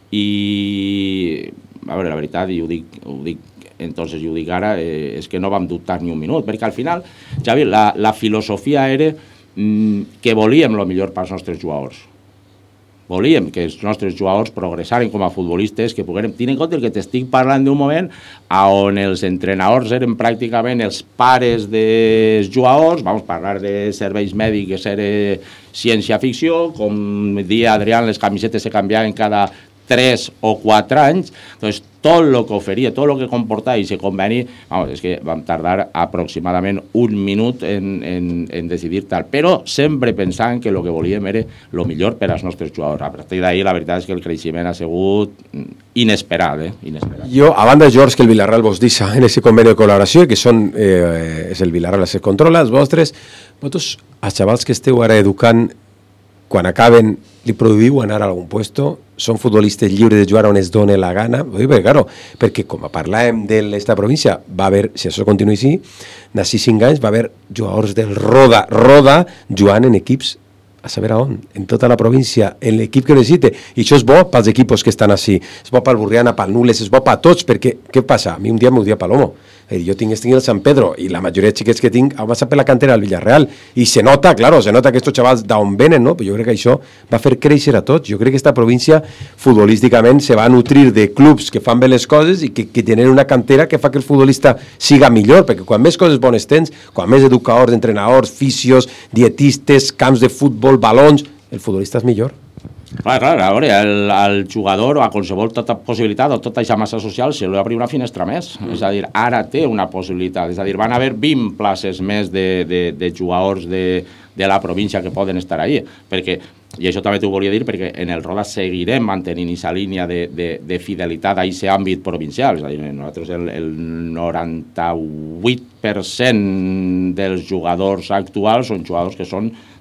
i, a veure, la veritat, i ho dic, ho dic entonces jo ho dic ara, eh, és que no vam dubtar ni un minut, perquè al final, Xavi, la, la filosofia era mm, que volíem el millor pels nostres jugadors. Volíem que els nostres jugadors progressaren com a futbolistes, que pogueren tenir en compte el que t'estic parlant d'un moment on els entrenadors eren pràcticament els pares dels jugadors, vam parlar de serveis mèdics, era ciència-ficció, com dia Adrián, les camisetes se canviaven cada tres o quatre anys, doncs tot el que oferia, tot el que comportava i se conveni, vamos, és que vam tardar aproximadament un minut en, en, en decidir tal, però sempre pensant que el que volíem era el millor per als nostres jugadors. A partir d'ahir, la veritat és que el creixement ha sigut inesperat, eh? Inesperat. Jo, a banda, George, que el Villarreal vos deixa en aquest conveni de col·laboració, que són, eh, és el Villarreal que controla, els vostres, vosaltres, els xavals que esteu ara educant, quan acaben, li produïu anar a algun puesto, són futbolistes lliures de jugar on es doni la gana, perquè, claro, perquè com parlàvem d'esta província, va haver, si això continua així, d'ací cinc anys va haver jugadors del Roda, Roda, jugant en equips a saber a on, en tota la província, en l'equip que necessite, i això és bo pels equips que estan així, és bo pel Burriana, pel Nules, és bo per tots, perquè, què passa? A mi un dia m'ho dia Palomo, jo tinc, tinc el Sant Pedro, i la majoria de xiquets que tinc han passat per la cantera del Villarreal, i se nota, claro, se nota que estos xavals d'on venen, no? Però jo crec que això va fer créixer a tots, jo crec que esta província futbolísticament se va nutrir de clubs que fan bé les coses i que, que tenen una cantera que fa que el futbolista siga millor, perquè quan més coses bones tens, quan més educadors, entrenadors, fisios, dietistes, camps de futbol, balons, el futbolista és millor. Clar, clar, a veure, el, el jugador o a qualsevol tota possibilitat o tota aquesta massa social se li obre una finestra més, mm. és a dir, ara té una possibilitat, és a dir, van haver vint places més de, de, de jugadors de, de la província que poden estar allà, perquè, i això també t'ho volia dir, perquè en el Roda seguirem mantenint aquesta línia de, de, de fidelitat a aquest àmbit provincial, és a dir, nosaltres el, el noranta-vuit per cent dels jugadors actuals són jugadors que són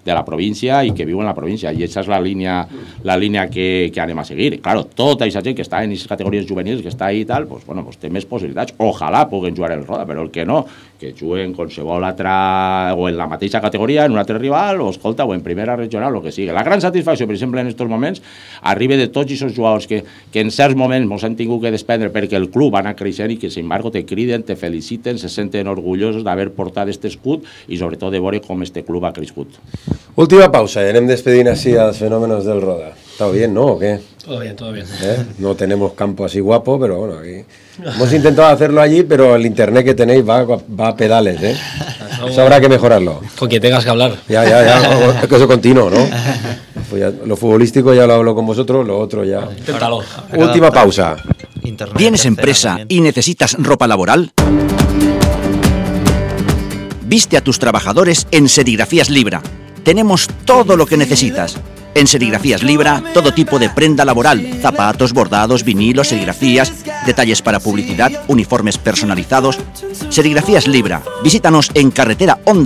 de la província i que viu en la província, i aquesta és la línia, la línia que, que anem a seguir. Claro, tota aquesta gent que està en aquestes categories juvenils, que està ahí i tal, pues, bueno, pues, té més possibilitats. Ojalà puguen jugar el Roda, però el que no, que juguen qualsevol altra, o en la mateixa categoria, en un altre rival, o escolta, o en primera regional, o que sigui. La gran satisfacció, per exemple, en aquests moments, arriba de tots aquests jugadors que, que en certs moments ens han tingut que desprendre perquè el club va anar creixent i que, sin embargo, te criden, te feliciten, se senten orgullosos d'haver portat este escut i, sobretot, de veure com este club ha crescut. Última pausa, anem despedint así a los fenómenos del Roda. ¿Está bien, no? ¿O qué? Todo bien, todo bien. ¿Eh? No tenemos campo así guapo, pero bueno, aquí... Hemos intentado hacerlo allí, pero el internet que tenéis va, va a pedales, ¿eh? Eso habrá que mejorarlo. Con quien tengas que hablar. Ya, ya, ya, es que eso continuo, ¿no? Pues ya, lo futbolístico ya lo hablo con vosotros, lo otro ya... Inténtalo. Última pausa. ¿Tienes empresa y necesitas ropa laboral? Viste a tus trabajadores en Serigrafías Libra. Tenemos todo lo que necesitas. En Serigrafías Libra, todo tipo de prenda laboral, zapatos, bordados, vinilos, serigrafías, detalles para publicidad, uniformes personalizados. Serigrafías Libra. Visítanos en carretera Onda